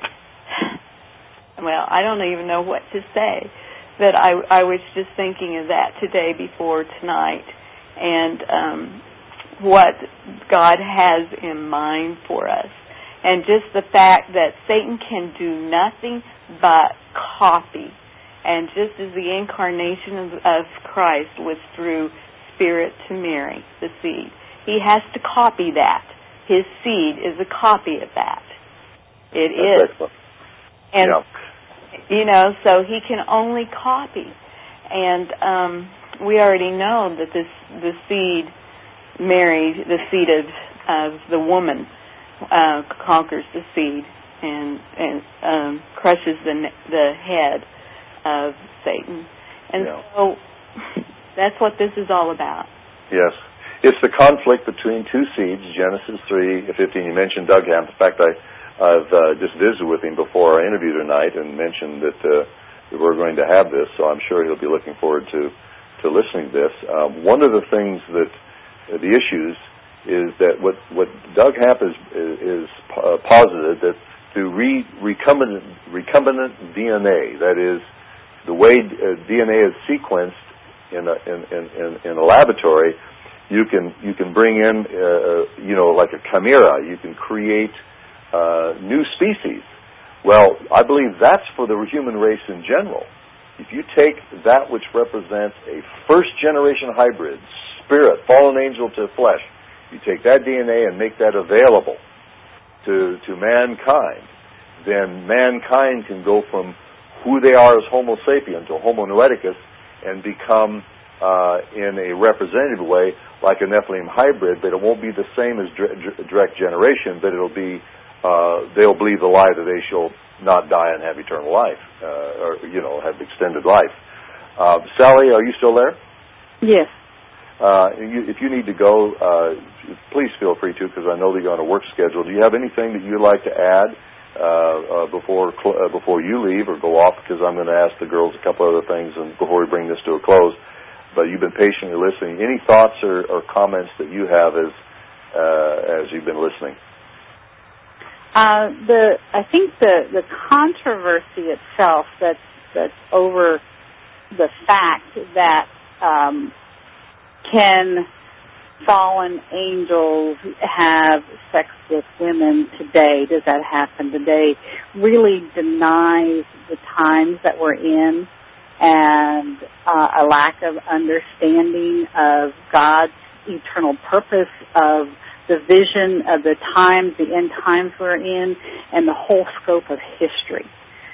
well, I don't even know what to say, but I, I was just thinking of that today before tonight. And um, what God has in mind for us. And just the fact that Satan can do nothing but copy. And just as the incarnation of, of Christ was through Spirit to Mary, the seed, he has to copy that. His seed is a copy of that. It That's is. Excellent. And, yeah. you know, so he can only copy. And um, we already know that this the seed, Mary, the seed of, of the woman, uh, conquers the seed and and um, crushes the the head of Satan. And yeah. so that's what this is all about. Yes. It's the conflict between two seeds, Genesis three fifteen. You mentioned Doug Hamp. In fact, I, I've uh, just visited with him before our interview tonight and mentioned that, uh, that we're going to have this, so I'm sure he'll be looking forward to, to listening to this. Um, one of the things that, uh, the issues, is that what, what Doug Hamp is, is, is uh, posited that through re, recombinant, recombinant D N A, that is, the way uh, D N A is sequenced in a, in, in, in, in a laboratory, you can you can bring in uh, you know like a chimera. You can create uh, new species Well, I believe that's for the human race in general. If you take that which represents a first-generation hybrid, spirit, fallen angel to flesh, you take that D N A and make that available to, to mankind, then mankind can go from who they are as Homo sapiens or Homo noeticus and become, uh, in a representative way, like a Nephilim hybrid, but it won't be the same as direct generation, but it'll be, uh, they'll believe the lie that they shall not die and have eternal life, uh, or, you know, have extended life. Uh, Sally, are you still there? Yes. Uh, you, if you need to go, uh, please feel free to, because I know that you're on a work schedule. Do you have anything that you'd like to add uh, uh, before cl- uh, before you leave or go off? Because I'm going to ask the girls a couple other things and before we bring this to a close. But you've been patiently listening. Any thoughts or, or comments that you have as uh, as you've been listening? Uh, the I think the, the controversy itself that's that's over the fact that um, can fallen angels have sex with women today? Does that happen today? Really denies the times that we're in and uh, a lack of understanding of God's eternal purpose, of the vision of the times, the end times we're in, and the whole scope of history.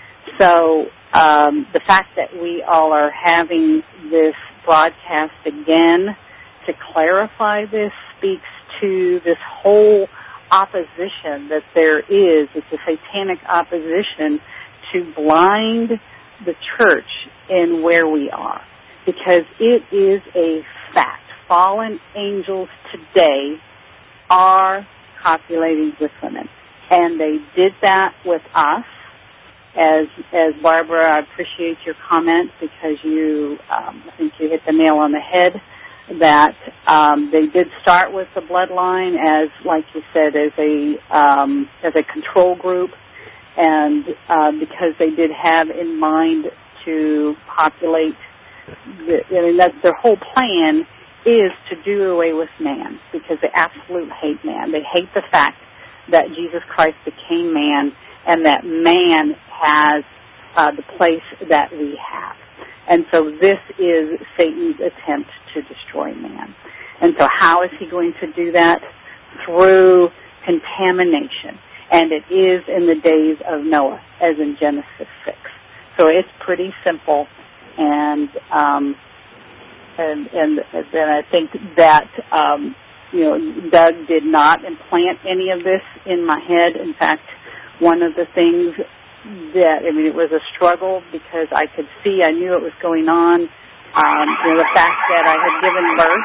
So um, the fact that we all are having this broadcast again to clarify this speaks to this whole opposition that there is. It's a satanic opposition to blind the church in where we are, because it is a fact. Fallen angels today are copulating with women, and they did that with us. As as Barbara, I appreciate your comment, because you, um, I think you hit the nail on the head, that um, they did start with the bloodline as, like you said, as a um, as a control group, and uh, because they did have in mind to populate, the, I mean, that's their whole plan is to do away with man, because they absolutely hate man. They hate the fact that Jesus Christ became man and that man has uh, the place that we have. And so this is Satan's attempt to destroy man. And so how is he going to do that? Through contamination. And it is in the days of Noah, as in Genesis six. So it's pretty simple. And um, and, and then I think that, um, you know, Doug did not implant any of this in my head. In fact, one of the things that, I mean, it was a struggle because I could see, I knew it was going on. Um, you know, the fact that I had given birth.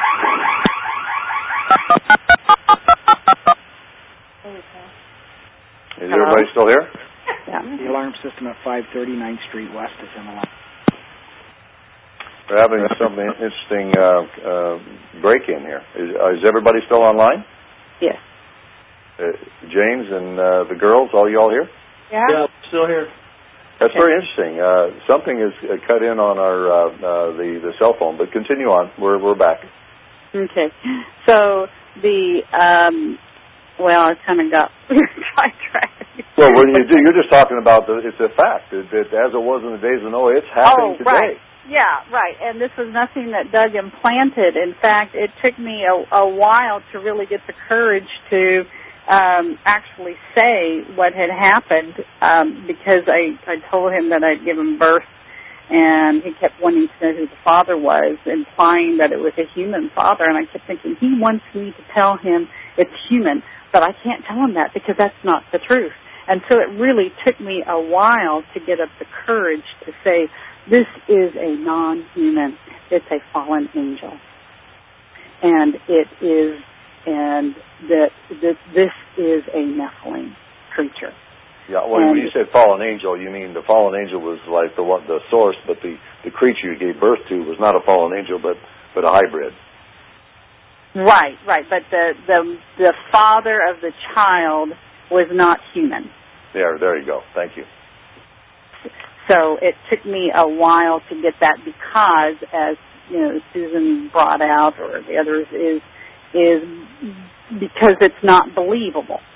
Is everybody still here? Yeah. The alarm system at five thirty-ninth Street West is in alarm. We're having something interesting uh, uh, break in here. Is, uh, is everybody still online? Yes. Uh, James and uh, the girls, all you all here? Yeah. Yeah, still here. That's okay. very interesting. Uh, something is uh, cut in on our uh, uh, the the cell phone, but continue on. We're we're back. Okay. So the um, well, I kind of got sidetracked. Well, what do you do? You're just talking about the. It's a fact that, that as it was in the days of Noah, it's happening oh, today. Right. Yeah, right. And this was nothing that Doug implanted. In fact, it took me a, a while to really get the courage to um, actually say what had happened, um, because I, I told him that I'd given birth, and he kept wanting to know who the father was, implying that it was a human father. And I kept thinking, he wants me to tell him it's human, but I can't tell him that because that's not the truth. And so it really took me a while to get up the courage to say, this is a non-human. It's a fallen angel. And it is, and that this, this is a Nephilim creature. Yeah, well, and when you said fallen angel, you mean the fallen angel was like the one, the source, but the, the creature you gave birth to was not a fallen angel, but, but a hybrid. Right, right. But the, the, the father of the child was not human. There, there you go. Thank you. So it took me a while to get that because, as you know, Susan brought out, or the others, is is because it's not believable.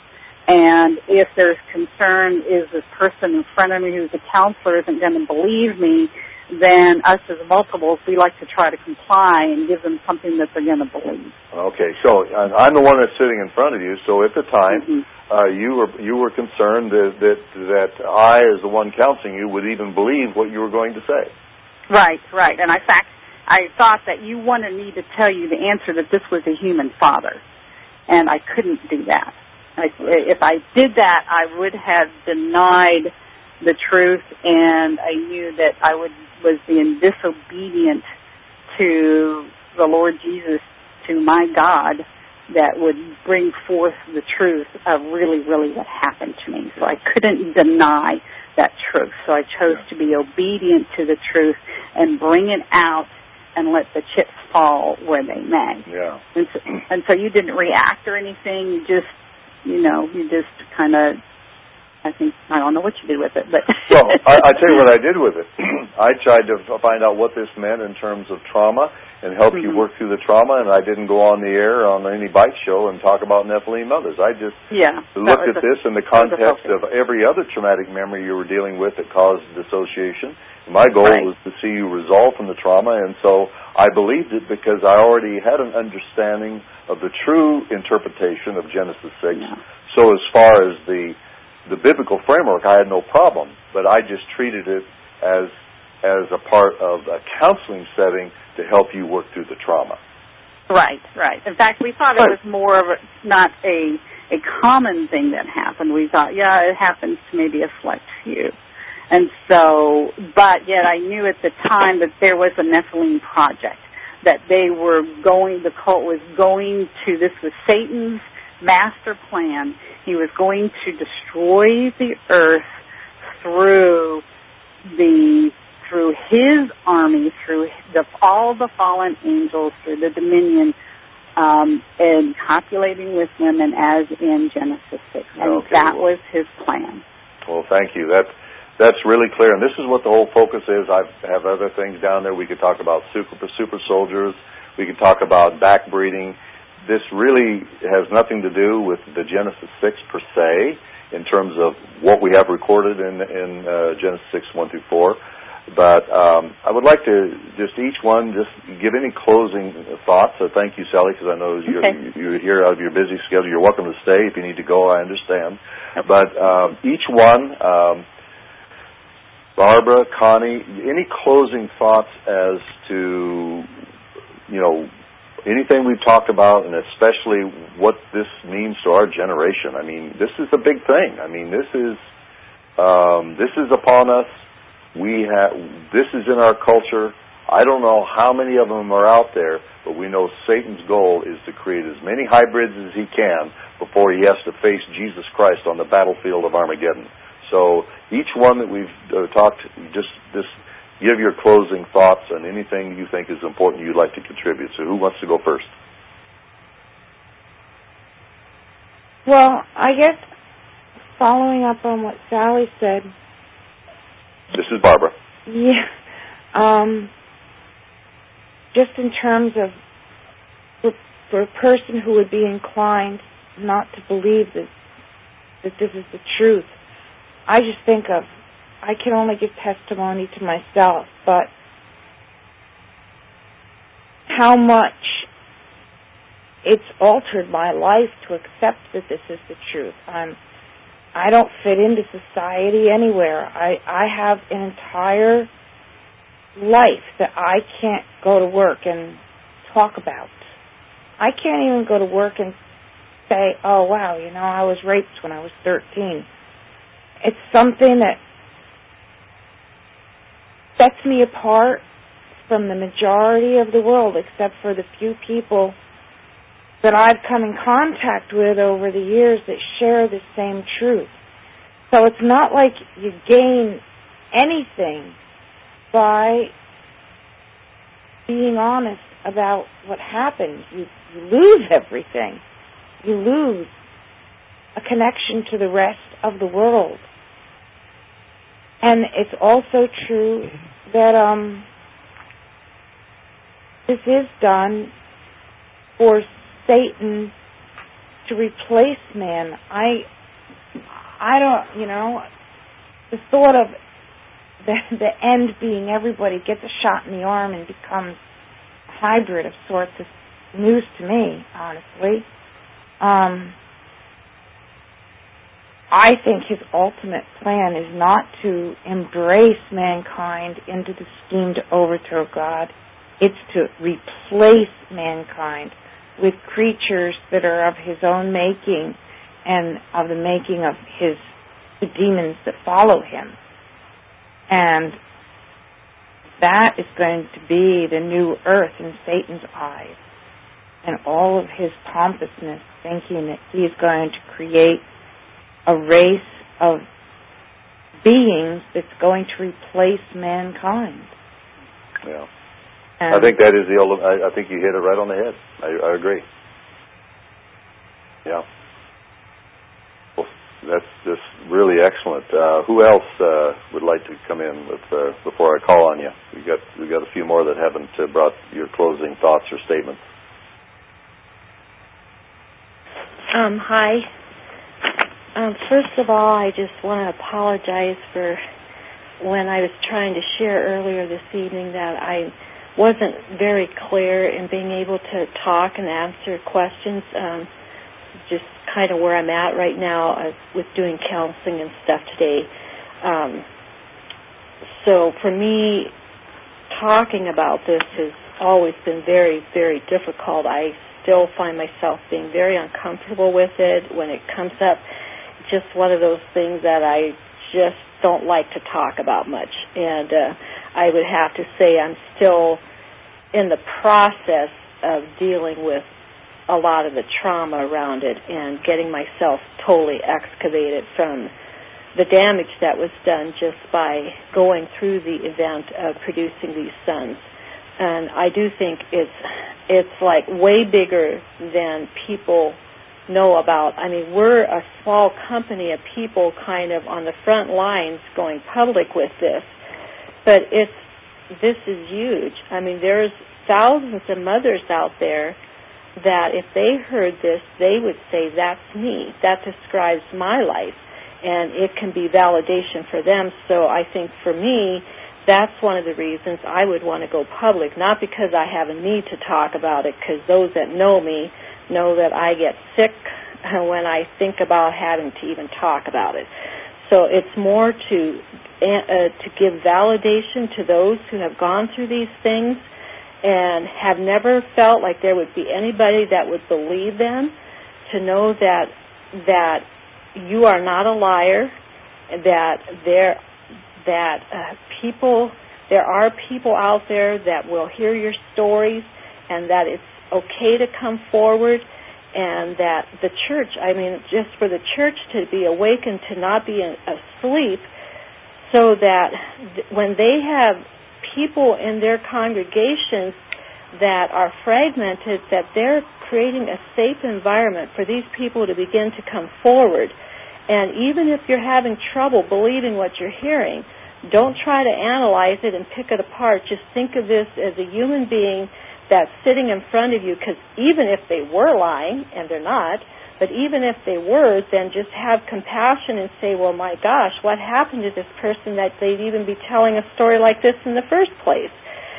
And if there's concern, is this person in front of me who's a counselor isn't going to believe me, then us as multiples, we like to try to comply and give them something that they're going to believe. Okay, so uh, I'm the one that's sitting in front of you. So at the time, Mm-hmm. uh, you were you were concerned that, that that I, as the one counseling you, would even believe what you were going to say. Right, right. And in fact, I thought that you wanted me to tell you the answer that this was a human father, and I couldn't do that. I, if I did that, I would have denied the truth, and I knew that I would was being disobedient to the Lord Jesus, to my God, that would bring forth the truth of really, really what happened to me. So I couldn't deny that truth. So I chose to be obedient to the truth and bring it out and let the chips fall where they may. Yeah. And so, and so you didn't react or anything. You just, you know, you just kind of, I think, I don't know what you did with it, but. Well, I, I tell you what I did with it. I tried to find out what this meant in terms of trauma and help mm-hmm. you work through the trauma, and I didn't go on the air on any bike show and talk about Nephilim mothers. I just yeah, looked at a, this in the context of every other traumatic memory you were dealing with that caused dissociation. My goal right. was to see you resolve from the trauma, and so I believed it because I already had an understanding of the true interpretation of Genesis six. Yeah. So as far as the the biblical framework, I had no problem, but I just treated it as as a part of a counseling setting to help you work through the trauma. Right, right. In fact, we thought it was more of a, not a a common thing that happened. We thought, yeah, it happens to maybe a select few. And so, but yet I knew at the time that there was a Nephilim project, that they were going, the cult was going to, this was Satan's master plan. He was going to destroy the earth through the through his army, through the, all the fallen angels, through the dominion, um, and copulating with women as in Genesis six. And okay, that well, was his plan. Well, thank you. That's, that's really clear. And this is what the whole focus is. I have other things down there. We could talk about super, super soldiers. We could talk about backbreeding. This really has nothing to do with the Genesis six per se in terms of what we have recorded in, in uh, Genesis six, one through four. But um, I would like to just each one just give any closing thoughts. So thank you, Sally, because I know you're, okay. you're here out of your busy schedule. You're welcome to stay if you need to go. I understand. Okay. But um, each one, um, Barbara, Connie, any closing thoughts as to, you know, anything we've talked about, and especially what this means to our generation. I mean, this is a big thing. I mean, this is um, this is upon us. We have this is in our culture. I don't know how many of them are out there, but we know Satan's goal is to create as many hybrids as he can before he has to face Jesus Christ on the battlefield of Armageddon. So each one that we've uh, talked, just just give your closing thoughts on anything you think is important you'd like to contribute. So who wants to go first? Well, I guess following up on what Sally said. This is Barbara. Yeah. Um, just in terms of for, for a person who would be inclined not to believe that, that this is the truth, I just think of, I can only give testimony to myself, but how much it's altered my life to accept that this is the truth. I'm I don't fit into society anywhere. I, I have an entire life that I can't go to work and talk about. I can't even go to work and say, oh, wow, you know, I was raped when I was thirteen. It's something that sets me apart from the majority of the world, except for the few people that I've come in contact with over the years that share the same truth. So it's not like you gain anything by being honest about what happened. You, you lose everything. You lose a connection to the rest of the world. And it's also true that um, this is done for Satan to replace man. I I don't, you know, the thought of the, the end being everybody gets a shot in the arm and becomes a hybrid of sorts is news to me, honestly. Um, I think his ultimate plan is not to embrace mankind into the scheme to overthrow God. It's to replace mankind with creatures that are of his own making and of the making of his the demons that follow him. And that is going to be the new earth in Satan's eyes. And all of his pompousness, thinking that he is going to create a race of beings that's going to replace mankind. Yeah. And I think that is the old, I, I think you hit it right on the head. I, I agree. Yeah. Well, that's just really excellent. Uh, who else uh, would like to come in with uh, before I call on you? We got we got a few more that haven't uh, brought your closing thoughts or statements. Um, hi. Um, first of all, I just want to apologize for when I was trying to share earlier this evening that I wasn't very clear in being able to talk and answer questions. Um, just kind of where I'm at right now uh, with doing counseling and stuff today. Um, so for me, talking about this has always been very, very difficult. I still find myself being very uncomfortable with it when it comes up. Just one of those things that I just don't like to talk about much. And uh, I would have to say I'm still in the process of dealing with a lot of the trauma around it and getting myself totally excavated from the damage that was done just by going through the event of producing these sons. And I do think it's it's like way bigger than people know about. I mean, we're a small company of people kind of on the front lines going public with this, but it's this is huge. I mean, there's thousands of mothers out there that if they heard this, they would say, that's me. That describes my life. And it can be validation for them. So I think for me, that's one of the reasons I would want to go public, not because I have a need to talk about it, because those that know me know that I get sick when I think about having to even talk about it. So it's more to uh, to give validation to those who have gone through these things and have never felt like there would be anybody that would believe them, to know that that you are not a liar, that there that uh, people there are people out there that will hear your stories, and that it's okay to come forward, and that the church, I mean, just for the church to be awakened, to not be asleep, so that th- when they have people in their congregations that are fragmented, that they're creating a safe environment for these people to begin to come forward. And even if you're having trouble believing what you're hearing, don't try to analyze it and pick it apart. Just think of this as a human being that's sitting in front of you, because even if they were lying, and they're not, but even if they were, then just have compassion and say, well, my gosh, what happened to this person that they'd even be telling a story like this in the first place?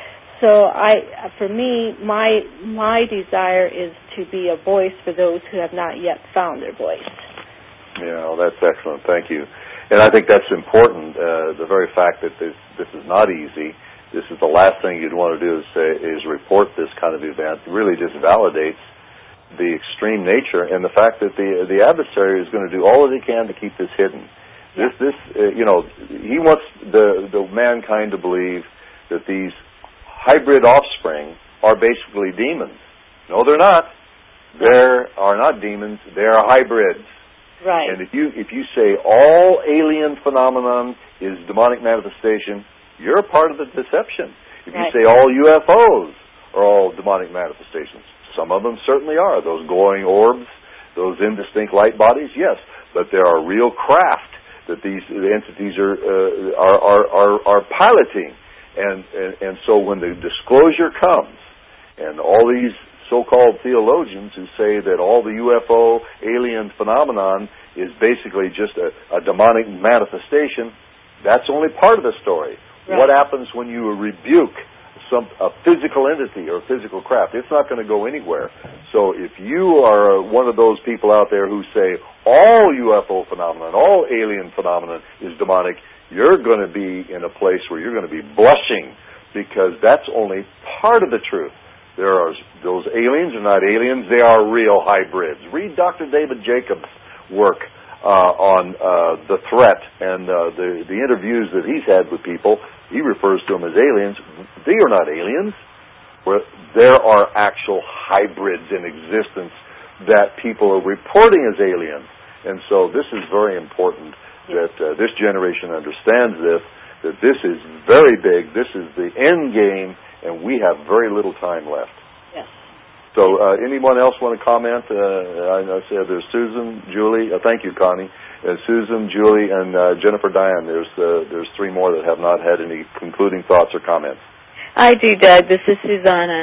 So I, for me, my my desire is to be a voice for those who have not yet found their voice. Yeah, well, that's excellent. Thank you. And I think that's important, uh, the very fact that this this is not easy. This is the last thing you'd want to do is, say, is report this kind of event. It really just validates the extreme nature and the fact that the the adversary is going to do all that he can to keep this hidden. This, this, uh, you know, he wants the the mankind to believe that these hybrid offspring are basically demons. No, they're not. They are not demons. They are hybrids. Right. And if you if you say all alien phenomenon is demonic manifestation, you're a part of the deception. If you right. say all U F Os are all demonic manifestations, some of them certainly are. Those glowing orbs, those indistinct light bodies, yes. But there are real craft that these entities are uh, are, are are are piloting. And, and and so when the disclosure comes, and all these so-called theologians who say that all the U F O alien phenomenon is basically just a, a demonic manifestation, that's only part of the story. Right. What happens when you rebuke some a physical entity or physical craft? It's not going to go anywhere. So if you are one of those people out there who say all U F O phenomenon, all alien phenomenon is demonic, you're going to be in a place where you're going to be blushing, because that's only part of the truth. There are those aliens are not aliens; they are real hybrids. Read Doctor David Jacobs' work uh, on uh, the threat and uh, the the interviews that he's had with people. He refers to them as aliens. They are not aliens. There are actual hybrids in existence that people are reporting as aliens. And so this is very important that uh, this generation understands this, that this is very big, this is the end game, and we have very little time left. Yes. So uh, anyone else want to comment? Uh, I know said there's Susan, Julie. Uh, thank you, Connie. Uh, Susan, Julie, and uh, Jennifer Diane. There's uh, there's three more that have not had any concluding thoughts or comments. I do, Doug. This is Susanna.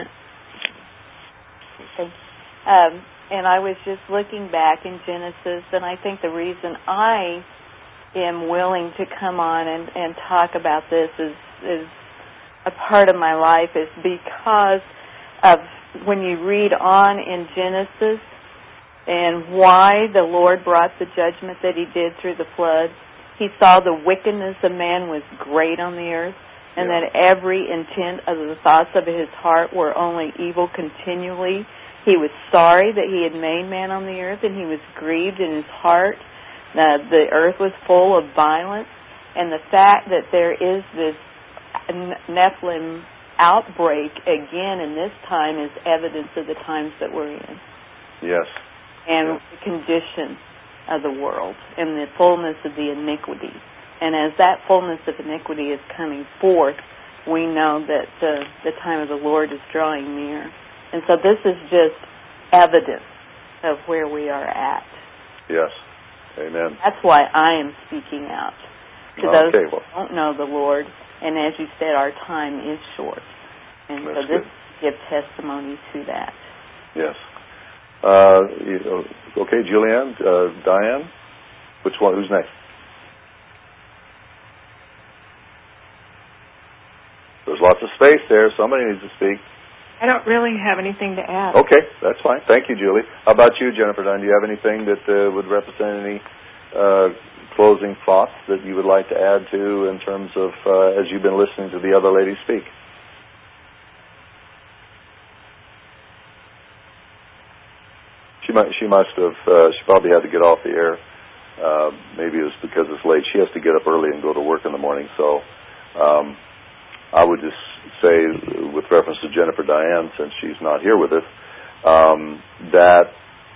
Okay. Um, and I was just looking back in Genesis, and I think the reason I am willing to come on and, and talk about this is, is a part of my life is because of when you read on in Genesis and why the Lord brought the judgment that He did through the flood. He saw the wickedness of man was great on the earth, and yeah. that every intent of the thoughts of his heart were only evil continually. He was sorry that He had made man on the earth, and He was grieved in His heart. Uh, the earth was full of violence, and the fact that there is this Nephilim outbreak again in this time is evidence of the times that we're in. Yes. And yes. the condition of the world and the fullness of the iniquity. And as that fullness of iniquity is coming forth, we know that the, the time of the Lord is drawing near. And so this is just evidence of where we are at. Yes. Amen. That's why I am speaking out to okay, those well. who don't know the Lord. And as you said, our time is short. And That's so this good. gives testimony to that. Yes. Uh, okay, Julianne, uh, Diane, which one? Who's next? There's lots of space there. Somebody needs to speak. I don't really have anything to add. Okay, that's fine. Thank you, Julie. How about you, Jennifer Dunn? Do you have anything that uh, would represent any uh, closing thoughts that you would like to add to in terms of, uh, as you've been listening to the other ladies speak? She might. She must have. Uh, she probably had to get off the air. Uh, maybe it was because it's late. She has to get up early and go to work in the morning. So um, I would just say, with reference to Jennifer Diane, since she's not here with us, um, that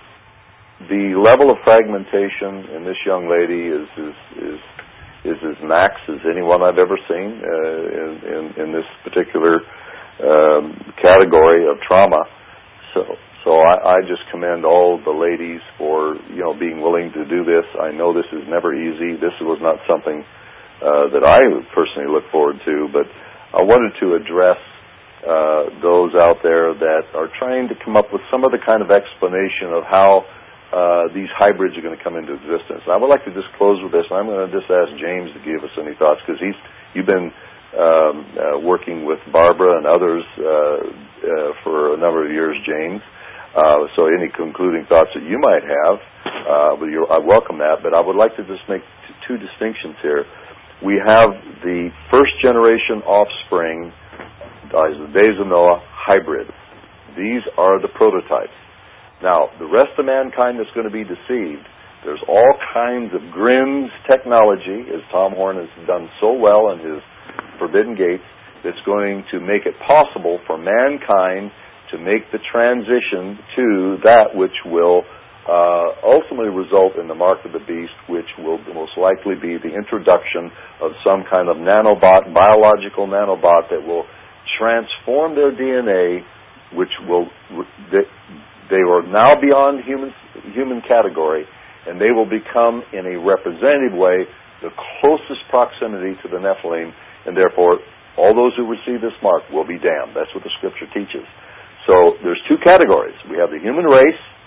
the level of fragmentation in this young lady is is is, is as max as anyone I've ever seen uh, in, in in this particular um, category of trauma. So. So I, I just commend all the ladies for, you know, being willing to do this. I know this is never easy. This was not something uh, that I personally look forward to, but I wanted to address uh, those out there that are trying to come up with some of the kind of explanation of how uh, these hybrids are going to come into existence. And I would like to just close with this, and I'm going to just ask James to give us any thoughts, because he's you've been um, uh, working with Barbara and others uh, uh, for a number of years, James. Uh, so any concluding thoughts that you might have, uh, I welcome that. But I would like to just make t- two distinctions here. We have the first generation offspring, uh, the days of Noah, hybrid. These are the prototypes. Now, the rest of mankind that's going to be deceived, there's all kinds of Grimm's technology, as Tom Horn has done so well in his Forbidden Gates, that's going to make it possible for mankind to make the transition to that which will uh, ultimately result in the mark of the beast, which will most likely be the introduction of some kind of nanobot, biological nanobot that will transform their D N A, which will, they, they are now beyond human, human category, and they will become, in a representative way, the closest proximity to the Nephilim, and therefore all those who receive this mark will be damned. That's what the Scripture teaches. So there's two categories. We have the human race,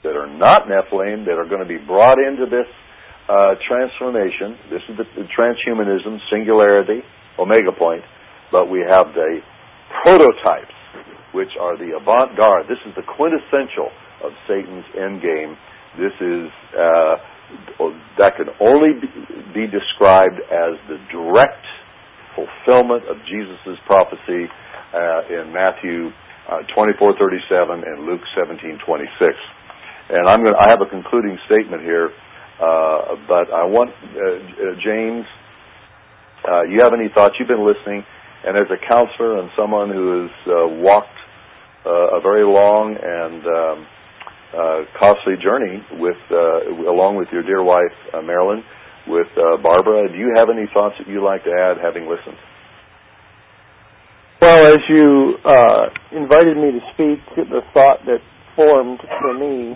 that are not Nephilim that are going to be brought into this uh, transformation. This is the, the transhumanism, singularity, omega point. But we have the prototypes, which are the avant-garde. This is the quintessential of Satan's endgame. This is, uh, that can only be, be described as the direct fulfillment of Jesus' prophecy uh, in Matthew uh, twenty-four thirty-seven and Luke seventeen twenty-six. And I'm going. I have a concluding statement here, uh, but I want uh, uh, James. Uh, you have any thoughts? You've been listening, and as a counselor and someone who has uh, walked uh, a very long and um, uh, costly journey with, uh, along with your dear wife uh, Marilyn, with uh, Barbara, do you have any thoughts that you'd like to add, having listened? Well, as you uh, invited me to speak, the thought that formed for me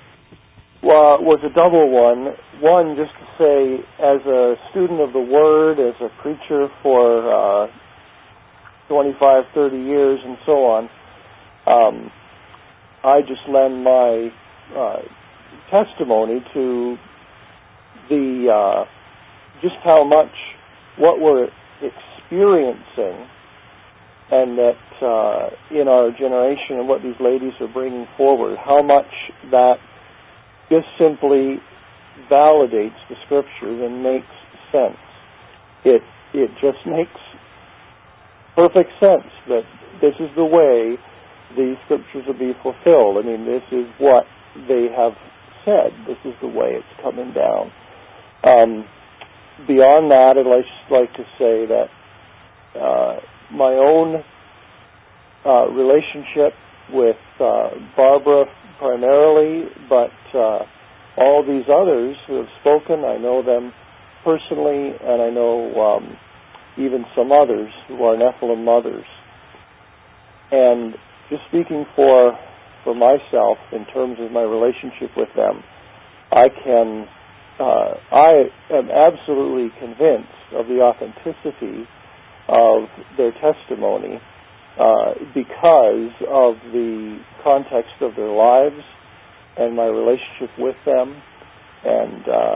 uh, was a double one. One, just to say, as a student of the Word, as a preacher for uh, twenty-five, thirty years and so on, um, I just lend my uh, testimony to the uh, just how much what we're experiencing, and that uh, in our generation and what these ladies are bringing forward, how much that just simply validates the Scriptures and makes sense. It it just makes perfect sense that this is the way the Scriptures will be fulfilled. I mean, this is what they have said. This is the way it's coming down. Um, beyond that, I'd just like to say that uh, my own uh, relationship with uh, Barbara primarily, but uh, all these others who have spoken, I know them personally, and I know um, even some others who are Nephilim mothers. And just speaking for for myself in terms of my relationship with them, I can uh, I am absolutely convinced of the authenticity of their testimony uh, because of the context of their lives and my relationship with them. And uh,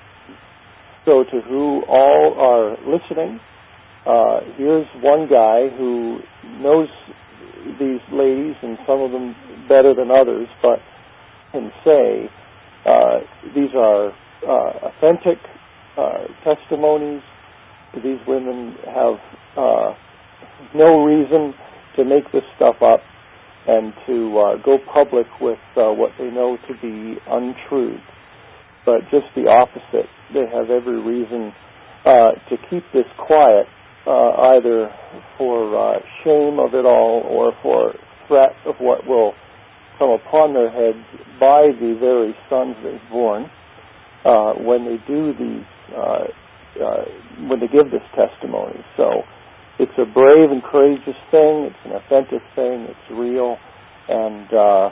so to who all are listening, uh, here's one guy who knows these ladies, and some of them better than others, but can say uh, these are uh, authentic uh, testimonies. These women have uh, no reason to make this stuff up and to uh, go public with uh, what they know to be untruth, but just the opposite. They have every reason uh, to keep this quiet, uh, either for uh, shame of it all or for threat of what will come upon their heads by the very sons they've borne uh, when they do these, uh, uh, when they give this testimony. So it's a brave and courageous thing. It's an authentic thing. It's real. And uh,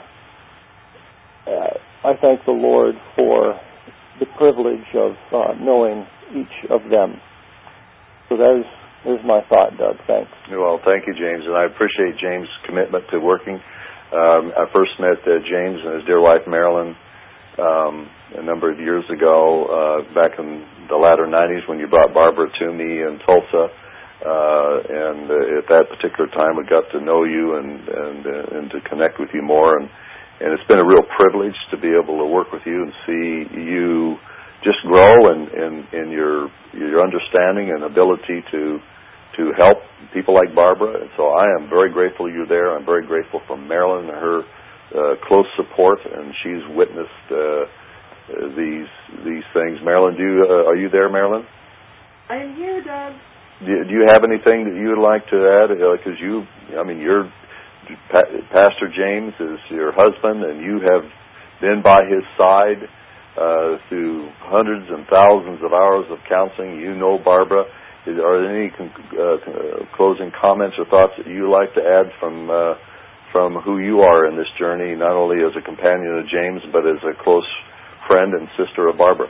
I thank the Lord for the privilege of uh, knowing each of them. So there's, there's my thought, Doug. Thanks. Well, thank you, James. And I appreciate James' commitment to working. Um, I first met uh, James and his dear wife, Marilyn, um, a number of years ago, uh, back in the latter nineties when you brought Barbara to me in Tulsa. Uh, and uh, at that particular time, we got to know you and and, uh, and to connect with you more. And, and it's been a real privilege to be able to work with you and see you just grow in, in, in your your understanding and ability to to help people like Barbara. And so I am very grateful you're there. I'm very grateful for Marilyn and her uh, close support, and she's witnessed uh, these these things. Marilyn, do you, uh, are you there, Marilyn? I am here, Doug. Do, do you have anything that you would like to add? Because uh, you, I mean, you're pa- Pastor James is your husband, and you have been by his side uh, through hundreds and thousands of hours of counseling. You know Barbara. Is, are there any con- uh, closing comments or thoughts that you would like to add from uh, from who you are in this journey, not only as a companion of James, but as a close friend and sister of Barbara?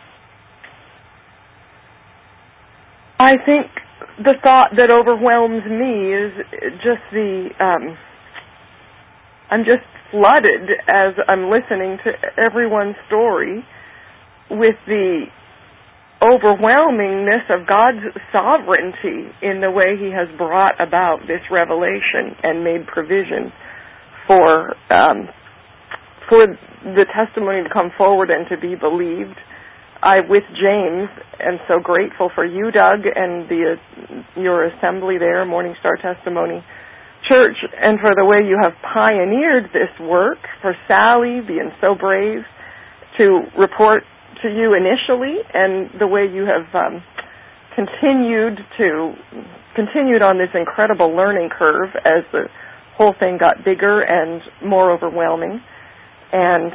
I think the thought that overwhelms me is just the um, I'm just flooded as I'm listening to everyone's story with the overwhelmingness of God's sovereignty in the way He has brought about this revelation and made provision for um, for the testimony to come forward and to be believed. I, with James, am so grateful for you, Doug, and the uh, your assembly there, Morning Star Testimony Church, and for the way you have pioneered this work, for Sally being so brave to report to you initially, and the way you have um, continued to continued on this incredible learning curve as the whole thing got bigger and more overwhelming. And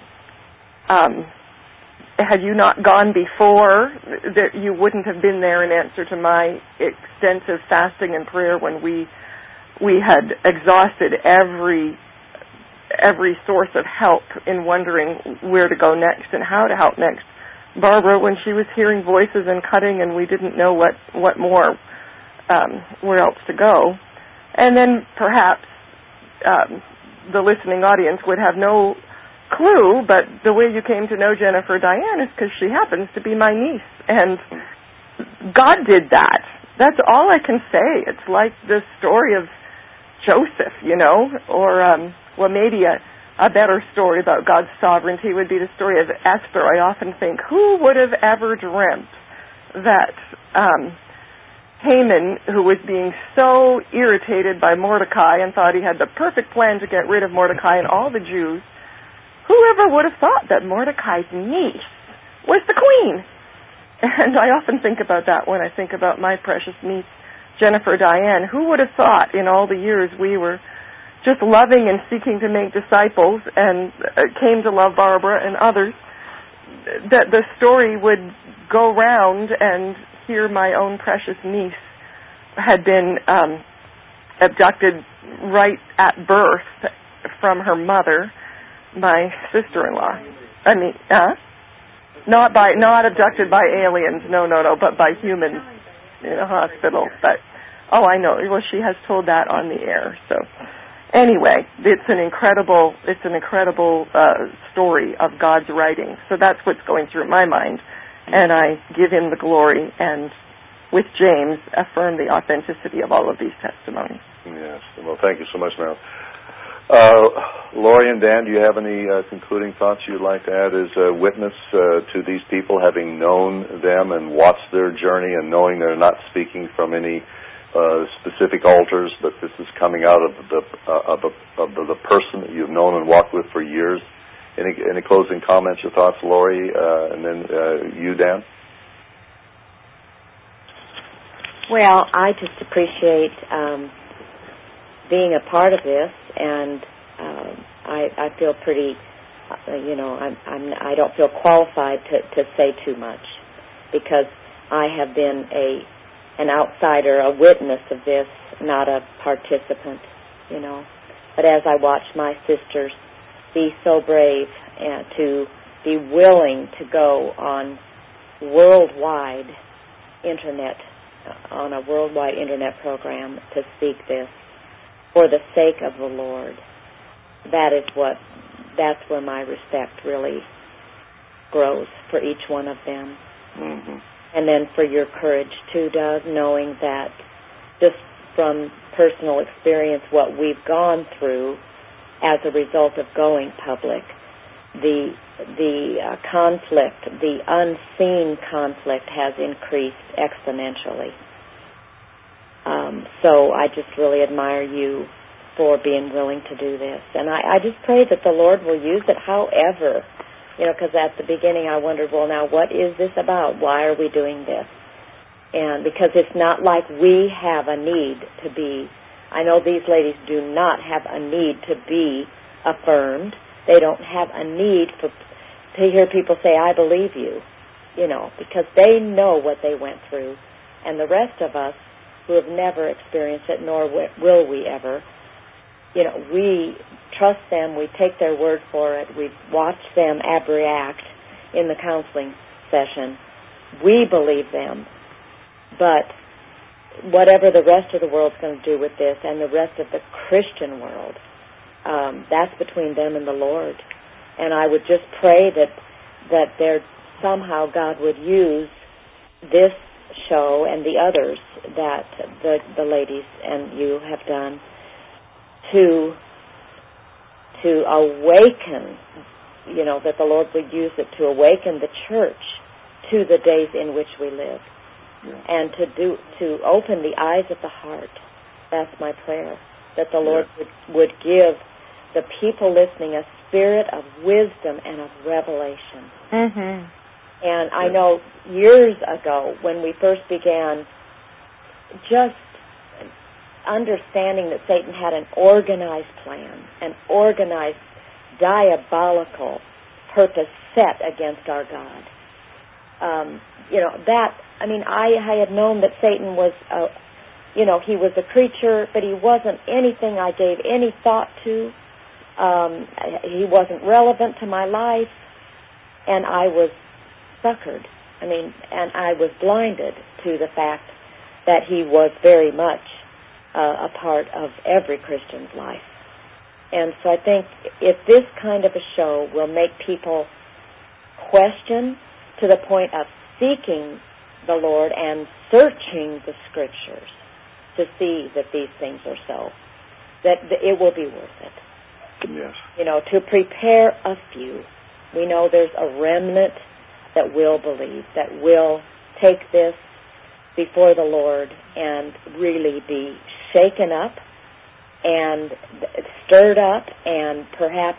um, had you not gone before, that you wouldn't have been there in answer to my extensive fasting and prayer when we we had exhausted every every source of help in wondering where to go next and how to help next. Barbara, when she was hearing voices and cutting and we didn't know what, what more, um, where else to go. And then perhaps um, the listening audience would have no clue, but the way you came to know Jennifer Diane is because she happens to be my niece. And God did that. That's all I can say. It's like the story of Joseph, you know, or... Um, Well, maybe a, a better story about God's sovereignty would be the story of Esther. I often think, who would have ever dreamt that um, Haman, who was being so irritated by Mordecai and thought he had the perfect plan to get rid of Mordecai and all the Jews, whoever would have thought that Mordecai's niece was the queen? And I often think about that when I think about my precious niece, Jennifer Diane. Who would have thought in all the years we were just loving and seeking to make disciples and uh, came to love Barbara and others, that the story would go round and here my own precious niece had been um, abducted right at birth from her mother, my sister-in-law. I mean, huh? Not by, not abducted by aliens, no, no, no, but by humans in a hospital. But, oh, I know. Well, she has told that on the air, so... Anyway, it's an incredible, it's an incredible uh, story of God's writing. So that's what's going through my mind, and I give Him the glory. And with James, affirm the authenticity of all of these testimonies. Yes. Well, thank you so much, Meryl. Uh, Lori and Dan, do you have any uh, concluding thoughts you'd like to add as a witness uh, to these people, having known them and watched their journey, and knowing they're not speaking from any Uh, specific altars, but this is coming out of the uh, of, the, of the, the person that you've known and walked with for years? Any, any closing comments or thoughts, Lori, uh, and then uh, you, Dan? Well, I just appreciate um, being a part of this, and um, I, I feel pretty, uh, you know, I'm, I'm, I don't feel qualified to, to say too much, because I have been a an outsider, a witness of this, not a participant, you know. But as I watch my sisters be so brave and to be willing to go on worldwide internet, on a worldwide internet program to speak this for the sake of the Lord, that is what, that's where my respect really grows for each one of them. Mm-hmm. And then for your courage, too, Doug, knowing that just from personal experience, what we've gone through as a result of going public, the the uh, conflict, the unseen conflict has increased exponentially. Um, so I just really admire you for being willing to do this. And I, I just pray that the Lord will use it however. You know, because at the beginning I wondered, well, now what is this about? Why are we doing this? And because it's not like we have a need to be, I know these ladies do not have a need to be affirmed. They don't have a need for to hear people say, I believe you, you know, because they know what they went through. And the rest of us who have never experienced it, nor will we ever, you know, we trust them, we take their word for it, we watch them abreact in the counseling session. We believe them. But whatever the rest of the world's going to do with this, and the rest of the Christian world, um, that's between them and the Lord. And I would just pray that that there somehow God would use this show and the others that the the ladies and you have done to to awaken, you know, that the Lord would use it to awaken the church to the days in which we live, yeah. and to do to open the eyes of the heart. That's my prayer, that the Lord yeah. would, would give the people listening a spirit of wisdom and of revelation. Mm-hmm. And I know years ago when we first began just understanding that Satan had an organized plan, an organized, diabolical purpose set against our God. Um, you know, that, I mean, I, I had known that Satan was, a, you know, he was a creature, but he wasn't anything I gave any thought to. Um, he wasn't relevant to my life, and I was suckered. I mean, and I was blinded to the fact that he was very much uh, a part of every Christian's life. And so I think if this kind of a show will make people question to the point of seeking the Lord and searching the Scriptures to see that these things are so, that it will be worth it. Yes. You know, to prepare a few. We know there's a remnant that will believe, that will take this before the Lord and really be shaken up and stirred up, and perhaps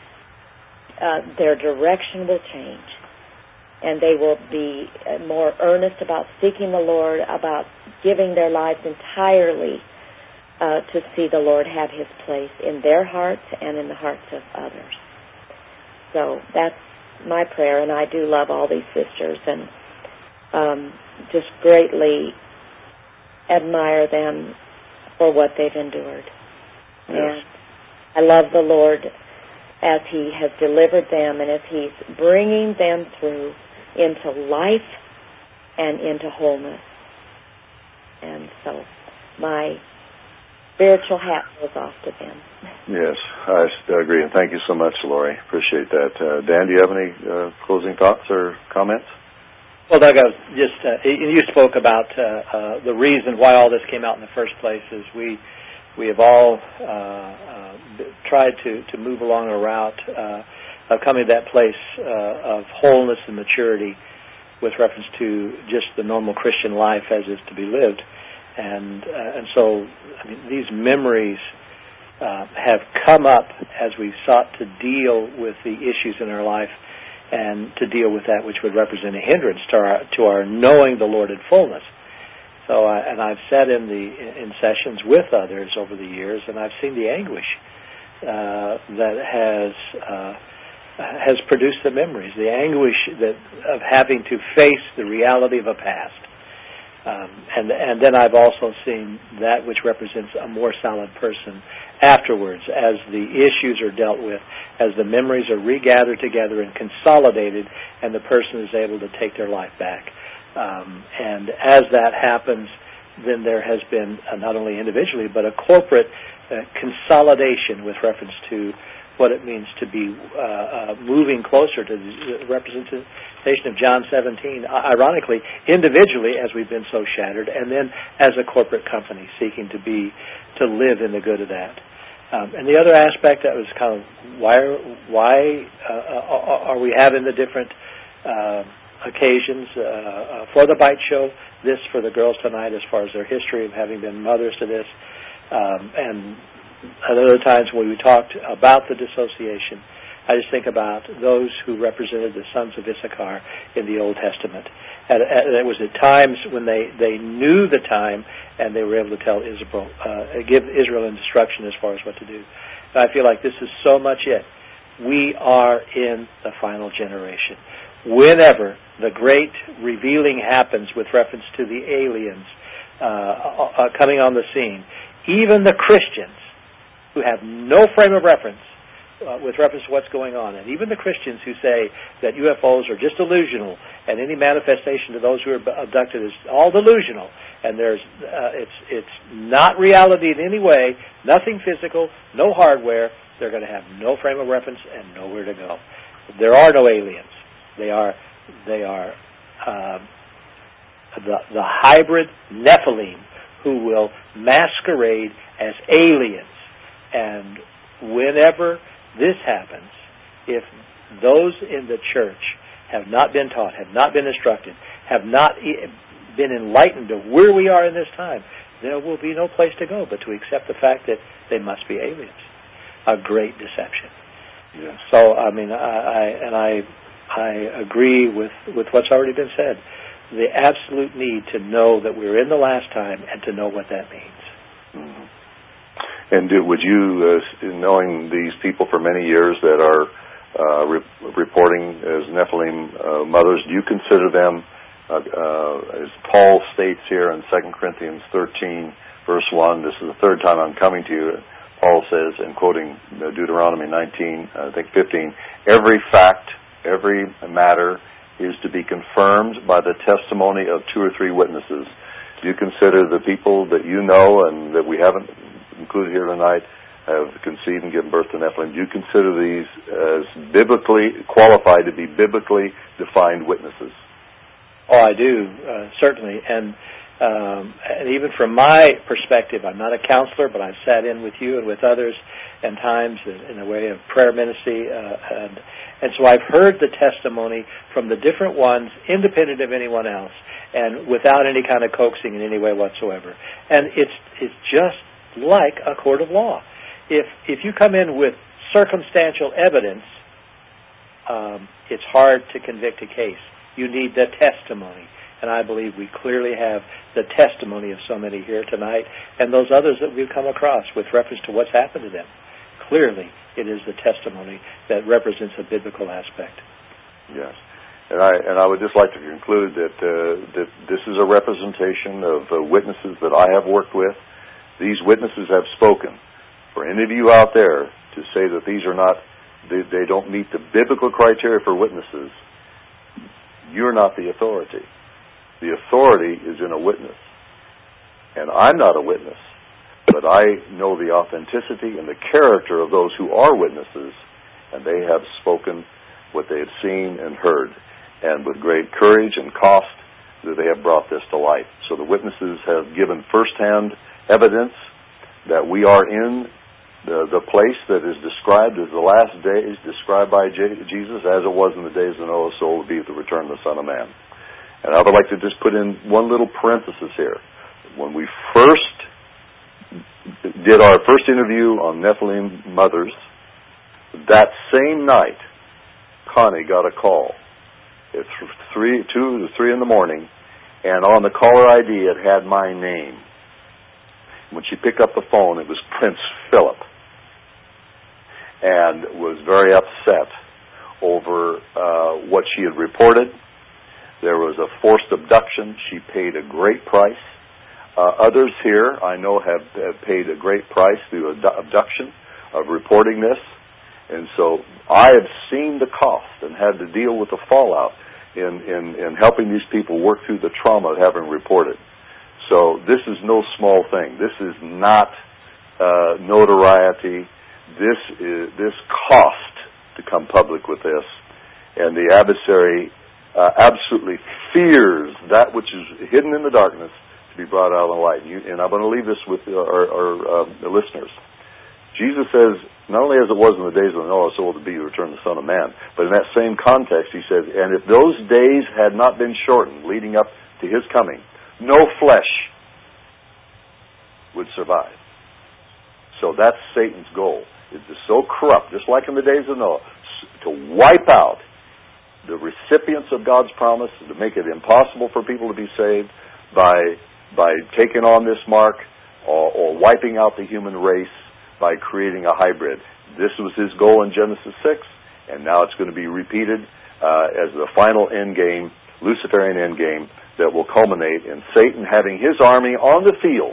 uh, their direction will change. And they will be more earnest about seeking the Lord, about giving their lives entirely uh, to see the Lord have His place in their hearts and in the hearts of others. So that's my prayer, and I do love all these sisters and um, just greatly admire them for what they've endured. Yes. And I love the Lord as He has delivered them and as He's bringing them through into life and into wholeness. And so my spiritual hat goes off to them. Yes, I agree, and thank you so much, Lori. Appreciate that. Uh, Dan, do you have any uh, closing thoughts or comments? Well, Doug, I was just, uh, you spoke about uh, uh, the reason why all this came out in the first place is we we have all uh, uh, tried to, to move along a route uh, of coming to that place uh, of wholeness and maturity with reference to just the normal Christian life as is to be lived. And uh, and so I mean, these memories uh, have come up as we sought to deal with the issues in our life and to deal with that which would represent a hindrance to our to our knowing the Lord in fullness. So, uh, and I've sat in the in sessions with others over the years, and I've seen the anguish uh, that has uh, has produced the memories, the anguish that of having to face the reality of a past. Um, and and then I've also seen that which represents a more solid person afterwards, as the issues are dealt with, as the memories are regathered together and consolidated, and the person is able to take their life back. Um, and as that happens, then there has been uh, not only individually but a corporate uh, consolidation with reference to what it means to be uh, uh, moving closer to the representation of John seventeen, ironically, individually as we've been so shattered, and then as a corporate company seeking to be, to live in the good of that. Um, and the other aspect that was kind of why, why uh, are we having the different uh, occasions uh, uh, for the Bite Show, this for the girls tonight as far as their history of having been mothers to this, um, and at other times when we talked about the dissociation, I just think about those who represented the sons of Issachar in the Old Testament. And, and it was at times when they, they knew the time and they were able to tell Israel, uh, give Israel instruction as far as what to do. And I feel like this is so much it. We are in the final generation. Whenever the great revealing happens with reference to the aliens uh, uh, coming on the scene, even the Christians who have no frame of reference uh, with reference to what's going on, and even the Christians who say that U F Os are just delusional, and any manifestation to those who are abducted is all delusional, and there's uh, it's it's not reality in any way, nothing physical, no hardware, they're going to have no frame of reference and nowhere to go. There are no aliens. They are they are uh, the the hybrid Nephilim who will masquerade as aliens. And whenever this happens, if those in the church have not been taught, have not been instructed, have not been enlightened of where we are in this time, there will be no place to go but to accept the fact that they must be aliens. A great deception. Yeah. So, I mean, I, I and I I agree with, with what's already been said. The absolute need to know that we're in the last time and to know what that means. Mm-hmm. And do, would you, uh, knowing these people for many years that are uh, re- reporting as Nephilim uh, mothers, do you consider them, uh, uh, as Paul states here in Second Corinthians thirteen, verse one, this is the third time I'm coming to you, Paul says, and quoting Deuteronomy nineteen, I think fifteen, every fact, every matter is to be confirmed by the testimony of two or three witnesses. Do you consider the people that you know and that we haven't included here tonight have conceived and given birth to Nephilim, do you consider these as biblically qualified to be biblically defined witnesses? Oh, I do, uh, certainly. And um, and even from my perspective, I'm not a counselor, but I've sat in with you and with others and times in, in the way of prayer ministry. Uh, and, and so I've heard the testimony from the different ones, independent of anyone else, and without any kind of coaxing in any way whatsoever. And it's it's just like a court of law. If if you come in with circumstantial evidence, um, it's hard to convict a case. You need the testimony. And I believe we clearly have the testimony of so many here tonight and those others that we've come across with reference to what's happened to them. Clearly, it is the testimony that represents a biblical aspect. Yes. And I and I would just like to conclude that uh, that this is a representation of uh, witnesses that I have worked with. These witnesses have spoken. For any of you out there to say that these are not, they, they don't meet the biblical criteria for witnesses, you're not the authority. The authority is in a witness. And I'm not a witness, but I know the authenticity and the character of those who are witnesses, and they have spoken what they have seen and heard, and with great courage and cost that they have brought this to light. So the witnesses have given firsthand evidence that we are in the, the place that is described as the last days, described by J- Jesus, as it was in the days of Noah, so it will be at the return of the Son of Man. And I would like to just put in one little parenthesis here. When we first did our first interview on Nephilim mothers, that same night, Connie got a call at three, two to three in the morning, and on the caller I D it had my name. When she picked up the phone, it was Prince Philip, and was very upset over uh, what she had reported. There was a forced abduction. She paid a great price. Uh, others here, I know, have, have paid a great price through abduction of reporting this. And so I have seen the cost and had to deal with the fallout in, in, in helping these people work through the trauma of having reported. So this is no small thing. This is not uh, notoriety. This is this cost to come public with this. And the adversary uh, absolutely fears that which is hidden in the darkness to be brought out in the light. You, and I'm going to leave this with our, our uh, listeners. Jesus says, not only as it was in the days of Noah, so will it be the return of the Son of Man. But in that same context, he says, and if those days had not been shortened leading up to his coming, no flesh would survive. So that's Satan's goal, is to so corrupt, just like in the days of Noah, to wipe out the recipients of God's promise, to make it impossible for people to be saved by by taking on this mark or, or wiping out the human race by creating a hybrid. This was his goal in Genesis six, and now it's going to be repeated uh, as the final end game, Luciferian end game, that will culminate in Satan having his army on the field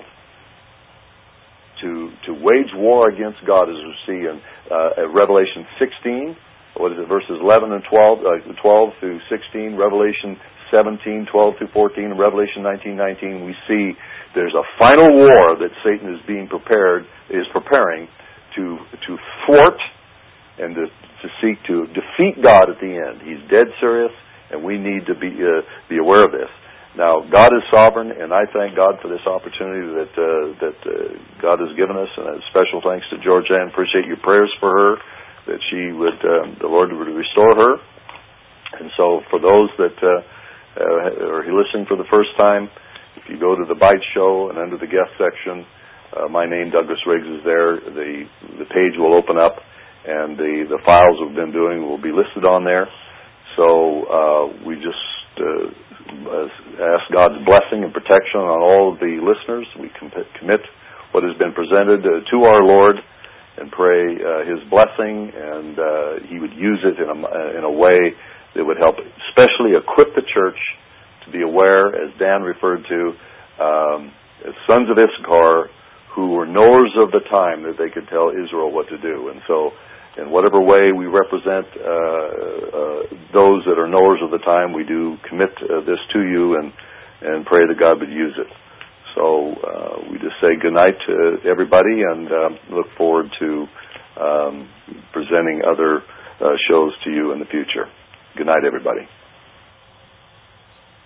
to to wage war against God, as we see in uh, Revelation sixteen, what is it, verses eleven and twelve, uh, twelve through sixteen, Revelation seventeen, twelve through fourteen, and Revelation nineteen, nineteen. We see there's a final war that Satan is being prepared, is preparing to to thwart and to, to seek to defeat God at the end. He's dead serious, and we need to be uh, be aware of this. Now, God is sovereign, and I thank God for this opportunity that uh, that uh, God has given us, and a special thanks to Georgianne. Appreciate your prayers for her, that she would, um, the Lord would restore her. And so, for those that uh, uh, are listening for the first time, if you go to the Bite Show and under the guest section, uh, my name, Douglas Riggs, is there. The the page will open up, and the, the files we've been doing will be listed on there. So uh, we just uh, ask God's blessing and protection on all of the listeners. We commit what has been presented uh, to our Lord and pray uh, His blessing, and uh, He would use it in a, in a way that would help, especially equip the church to be aware, as Dan referred to, um, as sons of Issachar who were knowers of the time, that they could tell Israel what to do. And so, in whatever way we represent uh, uh, those that are knowers of the time, we do commit uh, this to you and, and pray that God would use it. So uh, we just say good night to everybody, and uh, look forward to um, presenting other uh, shows to you in the future. Good night, everybody.